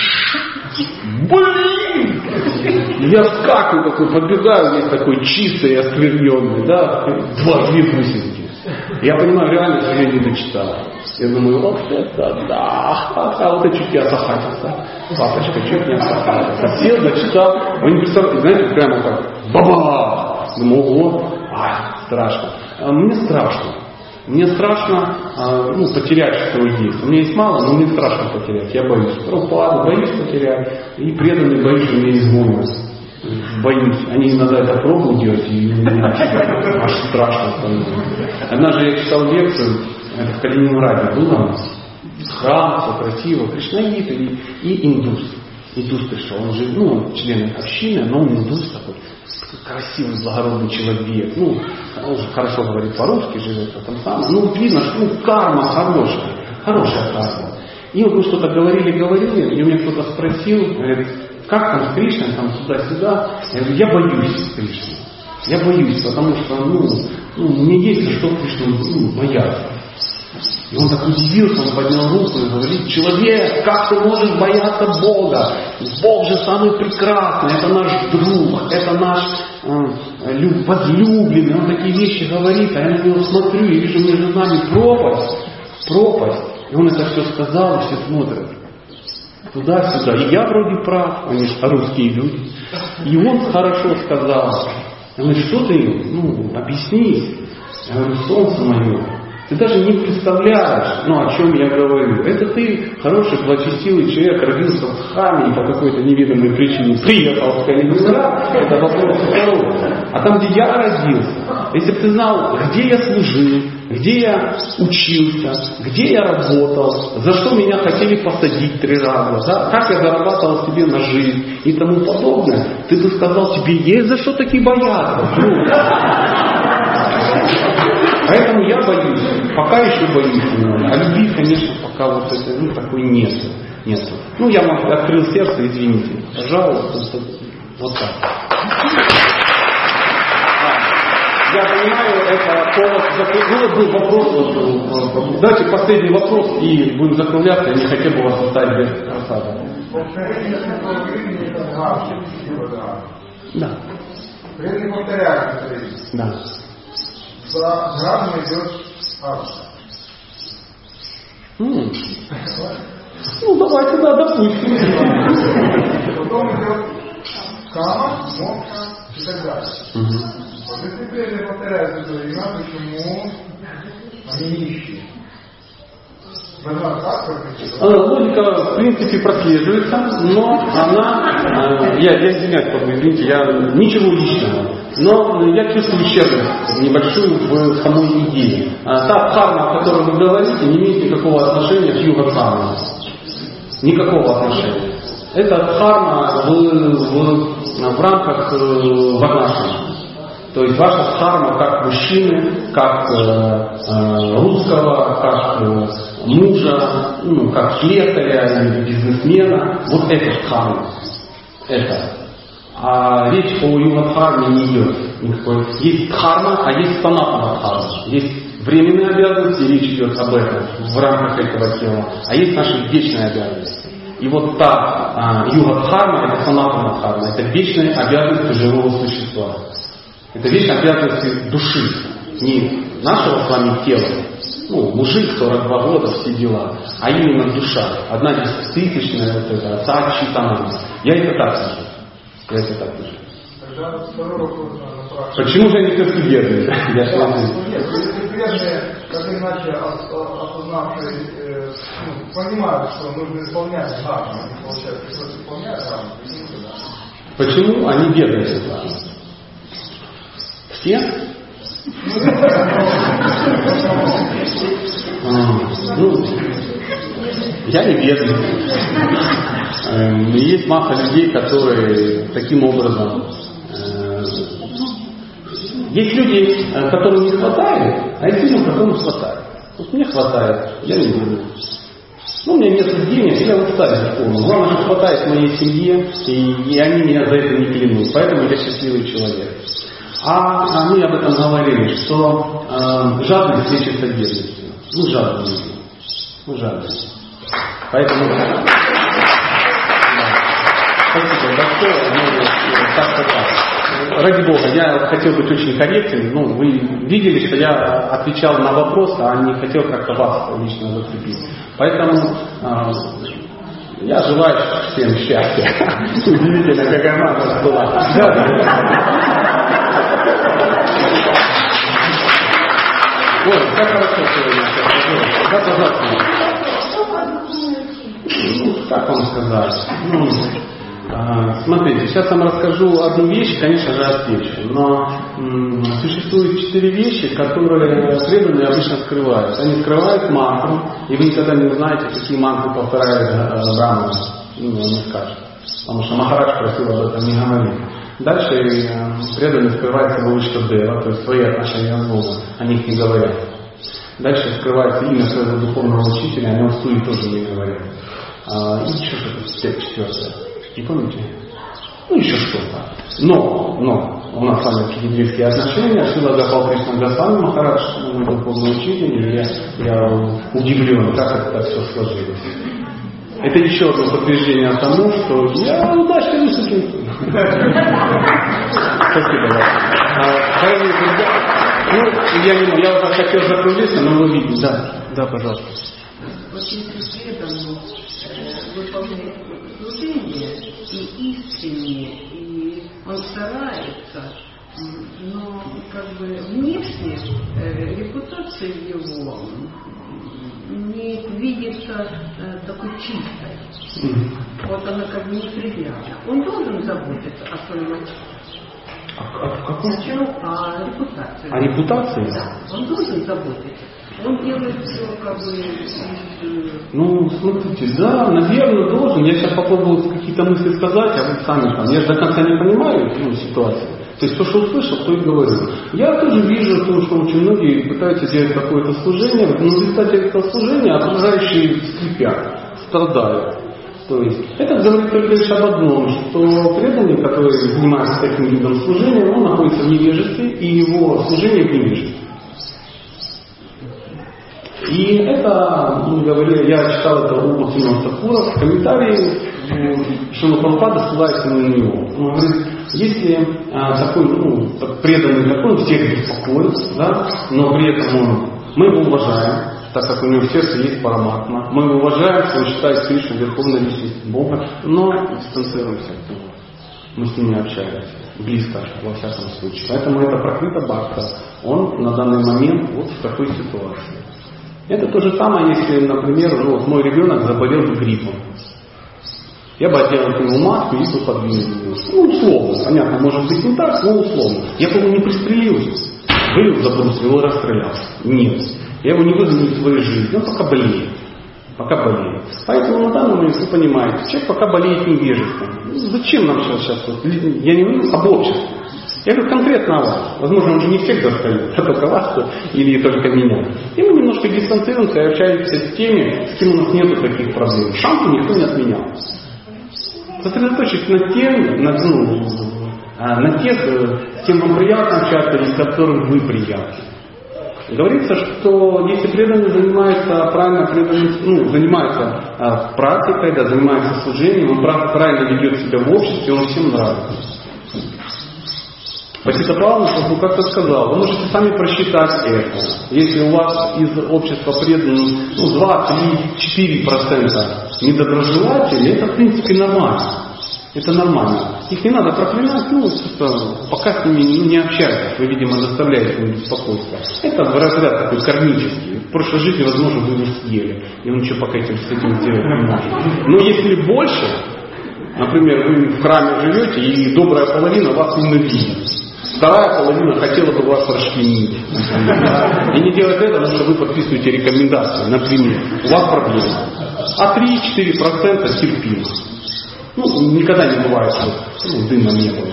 Блин! Я скакаю такой, подбегаю, весь такой чистый и оскверненный, да, 2 бусинки. Я понимаю, реально, что я не дочитал. Я думаю, вот это да, а вот это чуть я осахатился. Папочка, чуть не осахатился. Сел, дочитал, вы не представляете, знаете, прямо как баба! Думаю, ого, страшно. Мне страшно потерять, что есть. У меня есть мало, но мне страшно потерять. Я боюсь. Прабхупаду боюсь потерять. И преданные боюсь, что меня изгонят. Боюсь. Они иногда это пробуют делать, и аж страшно становится. Однажды я читал лекцию, это в Калининграде было. Храм, все красиво, кришнаит и индус. Индус пришел. Он же, член общины, но он индус такой. Красивый, благородный человек. Он же хорошо говорит по-русски, живет в этом самом. Видно, что карма хорошая карма. И вот мы что-то говорили, и у меня кто-то спросил, говорит, как там с Кришной, там туда-сюда. Я говорю, я боюсь Кришны. Я боюсь, потому что, мне есть за что Кришну бояться. И он так удивился, он поднял руку и говорит, человек, как ты можешь бояться Бога? Бог же самый прекрасный, это наш друг, это наш возлюбленный. Он такие вещи говорит, а я на него смотрю и вижу между нами пропасть. И он это все сказал, и все смотрят туда-сюда. И я вроде прав, они же русские люди. И он хорошо сказал. Я говорю, что ты, объясни. Я говорю, солнце мое. Ты даже не представляешь, о чем я говорю. Это ты хороший, благочестивый человек, родился в храме и по какой-то неведомой причине приехал в Калининград. Это вопрос второго. А там, где я родился, если бы ты знал, где я служил, где я учился, где я работал, за что меня хотели посадить 3 раза, да? Как я зарабатывал себе на жизнь и тому подобное, ты бы сказал, тебе есть за что таки бояться. Поэтому я боюсь, пока еще боюсь. А любви, конечно, пока вот это, такой нет. Я открыл сердце, извините. Пожалуйста, вот так. я понимаю, это был вопрос. Давайте последний вопрос и будем закругляться. Я не хотел бы вас оставить без рассада. Да. Прежде повторяю, да. За градом идет акция. Ну, давайте, да, допустим. Потом идет кама, мокша и так далее. Вот если прежде повторяют это имя, почему они нищие? Логика, в принципе, прослеживается, но она, я извиняюсь, извините, я ничего личного, но я чувствую ущербность небольшую в самой идее. Та дхарма, о которой вы говорите, не имеет никакого отношения к юга-дхарме. Никакого отношения. Это дхарма в рамках варнашрама. То есть ваша дхарма как мужчины, как русского, как мужа, как слесаря или бизнесмена, вот это дхарма. Это. А речь о юга-дхарме не идет никакой. Есть дхарма, а есть санатана дхарма. Есть временные обязанности, речь идет об этом в рамках этого тела, а есть наши вечные обязанности. И вот та юга-дхарма, это санатана дхарма, это вечные обязанности живого существа. Это вечные обязанности души, не нашего с вами тела. Мужик, 42 года, все дела, а именно душа. 1/100000 вот это, сачи там. Я это так вижу. Тогда второй вопрос надо спрашивать. Почему же они все бедные? Нет, если бедные, как иначе осознавшие, понимают, что нужно исполнять дхарму, они, получается, просто исполняют дхарму, почему они бедные всегда? Все? Я не бедный. Есть масса людей, которые таким образом... Есть люди, которым не хватает, а есть люди, которым хватает. Вот мне хватает, я не бедный. У меня нет денег, я устаю полностью. Главное, что хватает моей семье, и они меня за это не клянут. Поэтому я счастливый человек. А мы об этом говорили, что жадность лечится бедностью. Мы жадные. Мы жадные. Поэтому... Спасибо большое. Так. Ради Бога, я хотел быть очень корректен. Вы видели, что я отвечал на вопрос, а не хотел как-то вас лично закрепить. Поэтому я желаю всем счастья. Удивительно, какая масса была. Ой, как хорошо сегодня. Да, пожалуйста. Как вам сказать? Смотрите, сейчас я вам расскажу одну вещь, конечно же, отвечу. Но существует 4 вещи, которые преданные обычно скрывают. Они скрывают мантру, и вы никогда не узнаете, какие мантры повторяет Брахман. Не скажет. Потому что Махарадж просил об этом не говорить. Дальше преданные скрывают собой Иштадева, то есть свои отношения с Богом, о них не говорят. Дальше скрывается имя своего духовного учителя, о нем в суе тоже не говорят. И еще что-то 4. Не помните? Еще что-то. Но у нас с вами такие близкие отношения. Шрила Гопал Кришна Госвами Махарадж, мой духовный учитель, я удивлен, как это так все сложилось. Это еще одно подтверждение тому, что я удачный сукин сын. Спасибо вам. Я уже хотел закружиться, но вы видите. Да, пожалуйста. Вот если преданно выполняет служение и искренне, и он старается, но внешне репутация его не видится такой чистой. Вот она неприятна. Он должен заботиться о своем о репутации. О репутации? Да, он должен заботиться. Он делает все смотрите, да, наверное, должен. Я сейчас попробую какие-то мысли сказать, а вы сами там. Я же до конца не понимаю ситуацию. То есть то, что услышал, то и говорю. Я тоже вижу, что очень многие пытаются делать какое-то служение, но в результате этого служения окружающие скрипят, страдают. То есть это говорит только лишь об одном, что преданный, который занимается таким видом служения, он находится в невежестве, и его служение в невежестве. И это, я читал это у Бхактивинода Тхакура, в комментарии Шрила Прабхупада ссылается на него. Он говорит, если такой, преданный такой, он всех беспокоит, да, но при этом мы его уважаем, так как у него в сердце есть параматма, мы его уважаем, что он считает Кришну верховной личностью Бога, но дистанцируемся от него. Мы с ним не общаемся, близко, во всяком случае. Поэтому это пракрита бхакта, он на данный момент вот в такой ситуации. Это то же самое, если, например, мой ребенок заболел гриппом. Я бы одел от него маску и бы подвинул его. Условно. Понятно, может быть не так, но условно. Я бы его не пристрелил. Вылил за брус, его расстрелял. Нет. Я его не выгоню из своей жизни. Он пока болеет. Поэтому на данный момент вы понимаете, человек пока болеет невежеством. Зачем нам сейчас я не говорю об обществе. Я говорю конкретно о вас. Возможно, он уже не всех достает, а только вас или только меня. И мы немножко дистанцируемся и общаемся с теми, с кем у нас нет таких проблем. Шансы никто не отменял. Сосредоточьтесь на тех, с кем вам приятно общаться или с которым вы приятны. Говорится, что если преданный занимается занимается практикой, да, занимается служением, он правильно ведет себя в обществе, он всем нравится. Патита Павловна как-то сказал, вы можете сами просчитать это. Если у вас из общества преданных 2-3-4% недоброжелателей, это в принципе нормально. Это нормально. Их не надо проклинать, пока с ними не общаетесь, вы, видимо, заставляете им беспокойство. Это разряд такой кармический. В прошлой жизни, возможно, вы его съели, и он ничего пока с этим сделать не может. Но если больше, например, вы в храме живете, и добрая половина вас ненавидит. Вторая половина хотела бы вас расчленить. И не делать это, потому что вы подписываете рекомендации, например. У вас проблемы. А 3-4% терпимо. Никогда не бывает, что дыма не было.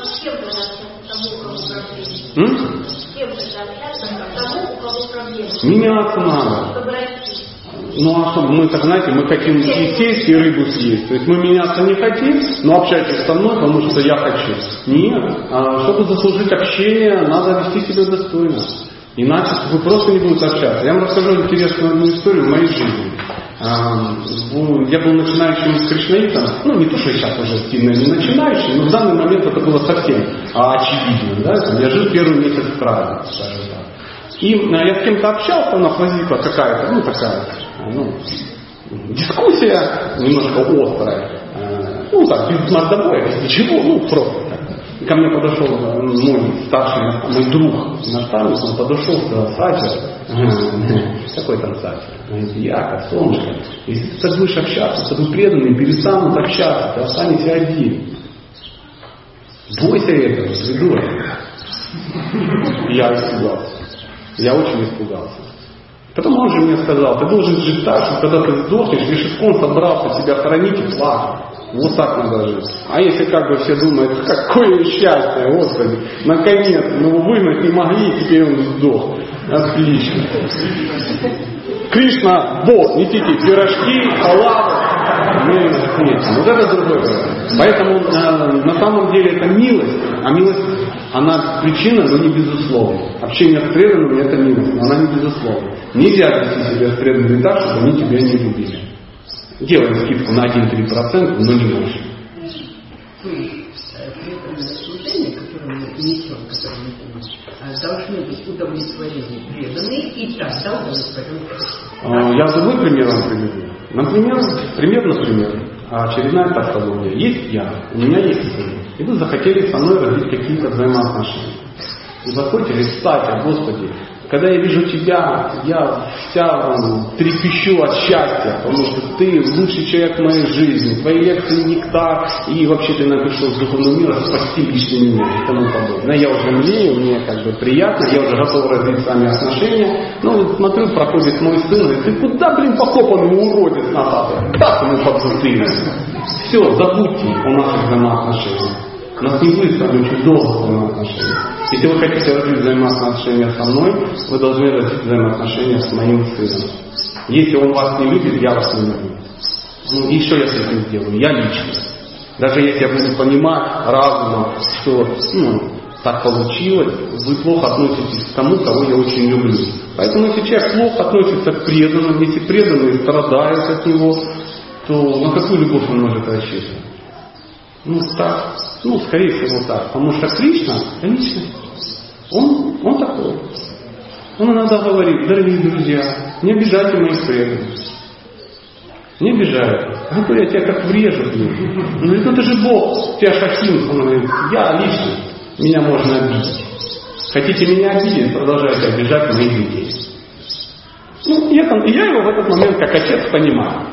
Меняться надо. А что, мы так, знаете, мы хотим и сесть, и рыбу съесть. То есть мы меняться не хотим, но общайтесь со мной, потому что я хочу. Нет. Чтобы заслужить общение, надо вести себя достойно. Иначе вы просто не будете общаться. Я вам расскажу интересную одну историю в моей жизни. Я был начинающим кришнаитом, не то, что сейчас уже сильно не начинающий, но в данный момент это было совсем очевидно. Да? Я жил первый месяц в крае, скажем так. И я с кем-то общался, у нас возникла какая-то, дискуссия немножко острая. Без мордобоя, без ничего, просто так. Ко мне подошел мой друг, наставник, он подошел и сказал: Сатя, какой там Сатя? Яков, солнышко, если ты так будешь общаться, с тобой преданные перестанут общаться, ты останешься один. Бойся этого, придурок. Я испугался. Я очень испугался. Потом он же мне сказал: ты должен жить так, что когда ты сдохнешь, лишь искон собрался тебя хоронить и плакать. Вот так надо жить. А если все думают, какое счастье, Господи, наконец, его выгнать не могли, и теперь он сдох. Отлично. Кришна, Бог, несите пирожки, халавы. Нет, вот это другой вопрос. Поэтому на самом деле это милость, а милость, она причина, но не безусловная. Общение с преданными — это милость, но она не безусловна. Нельзя вести себя с преданными так, чтобы они тебя не любили. Делаем скидку на 1-3%, но не больше. Служение, которое мы несем, которое мы помним, должны быть удовлетворены преданные, и тогда удовлетворен. Я другой пример вам приведу. Например, очередная тавтология. Есть я, у меня есть сын, и вы захотели со мной развить какие-то взаимоотношения. И захотели стать, Господи, когда я вижу тебя, я вся трепещу от счастья, потому что ты лучший человек в моей жизни, твои лекции нектар, и вообще ты пришел с духовного мира спасти лично меня и тому подобное. Я уже млею, мне приятно, я уже готов развить с вами отношения. Смотрю, проходит мой сын, говорит: ты куда, покопанный уродец назад? Так ему подзатыльно. Все, забудьте о наших взаимоотношениях. Нас не будет с вами очень долго взаимоотношения. Если вы хотите развить взаимоотношения со мной, вы должны развить взаимоотношения с моим сыном. Если он вас не любит, я вас не люблю. Ну, и что я с этим сделаю? Я лично. Даже если я буду понимать разумом, что так получилось, вы плохо относитесь к тому, кого я очень люблю. Поэтому если человек плохо относится к преданным, если преданные страдают от него, то на какую любовь он может рассчитывать? Так. Скорее всего так. Потому что Кришна, личность, он такой. Он иногда говорит: дорогие друзья, не обижайте моих преданных. Не обижают. Он говорит: я тебя как врежу. Он говорит: это же Бог, тебя Шахим. Он говорит: я лично, меня можно обидеть. Хотите меня обидеть, продолжайте обижать моих детей. Я его в этот момент как отец понимаю.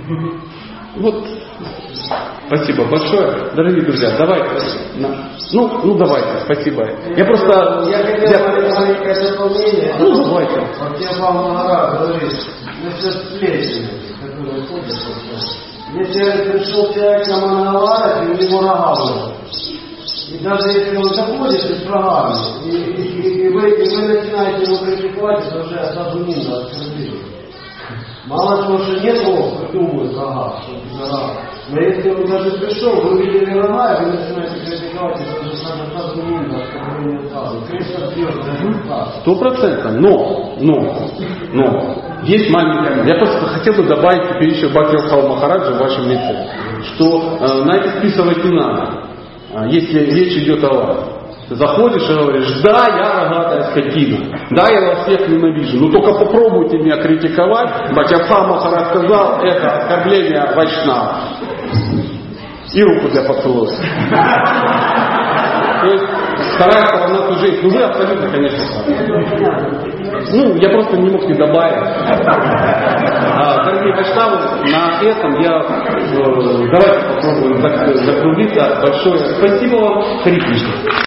Спасибо большое. Дорогие друзья, давайте. Давайте, спасибо. Я просто... Я хотел маленькое дополнение. Давайте. Бхактивinoda Махарадж говорит, насчет сплетен, которые ходят. Если пришел человек на Мангаларе, у него рога было. И даже если он заходит из программы, и вы начинаете его критиковать, это уже осознанно оскорбление. Мало того, что нет его, придумывают рога, но если он даже пришел, вы увидели рога, и вы начинаете критиковать, это уже осознанно оскорбление сразу. Кришна бьет даже так. 100%. Но есть маленькая... Я просто хотел бы добавить теперь еще Бхактивinoda Махараджа в вашем лице, что на это списывать не надо. Если речь идет о вас. Ты заходишь и говоришь: да, я рогатая скотина, да, я вас всех ненавижу, но только попробуйте меня критиковать. Бхактивinoda Махарадж сказал, это оскорбление вайшнава. И руку для поцелуя. То есть вторая сторона сужей. Вы абсолютно, конечно, правы. Я просто не мог не добавить. Дорогие вайшнавы, на этом давайте попробуем закруглиться. Большое спасибо вам. Хари Кришна.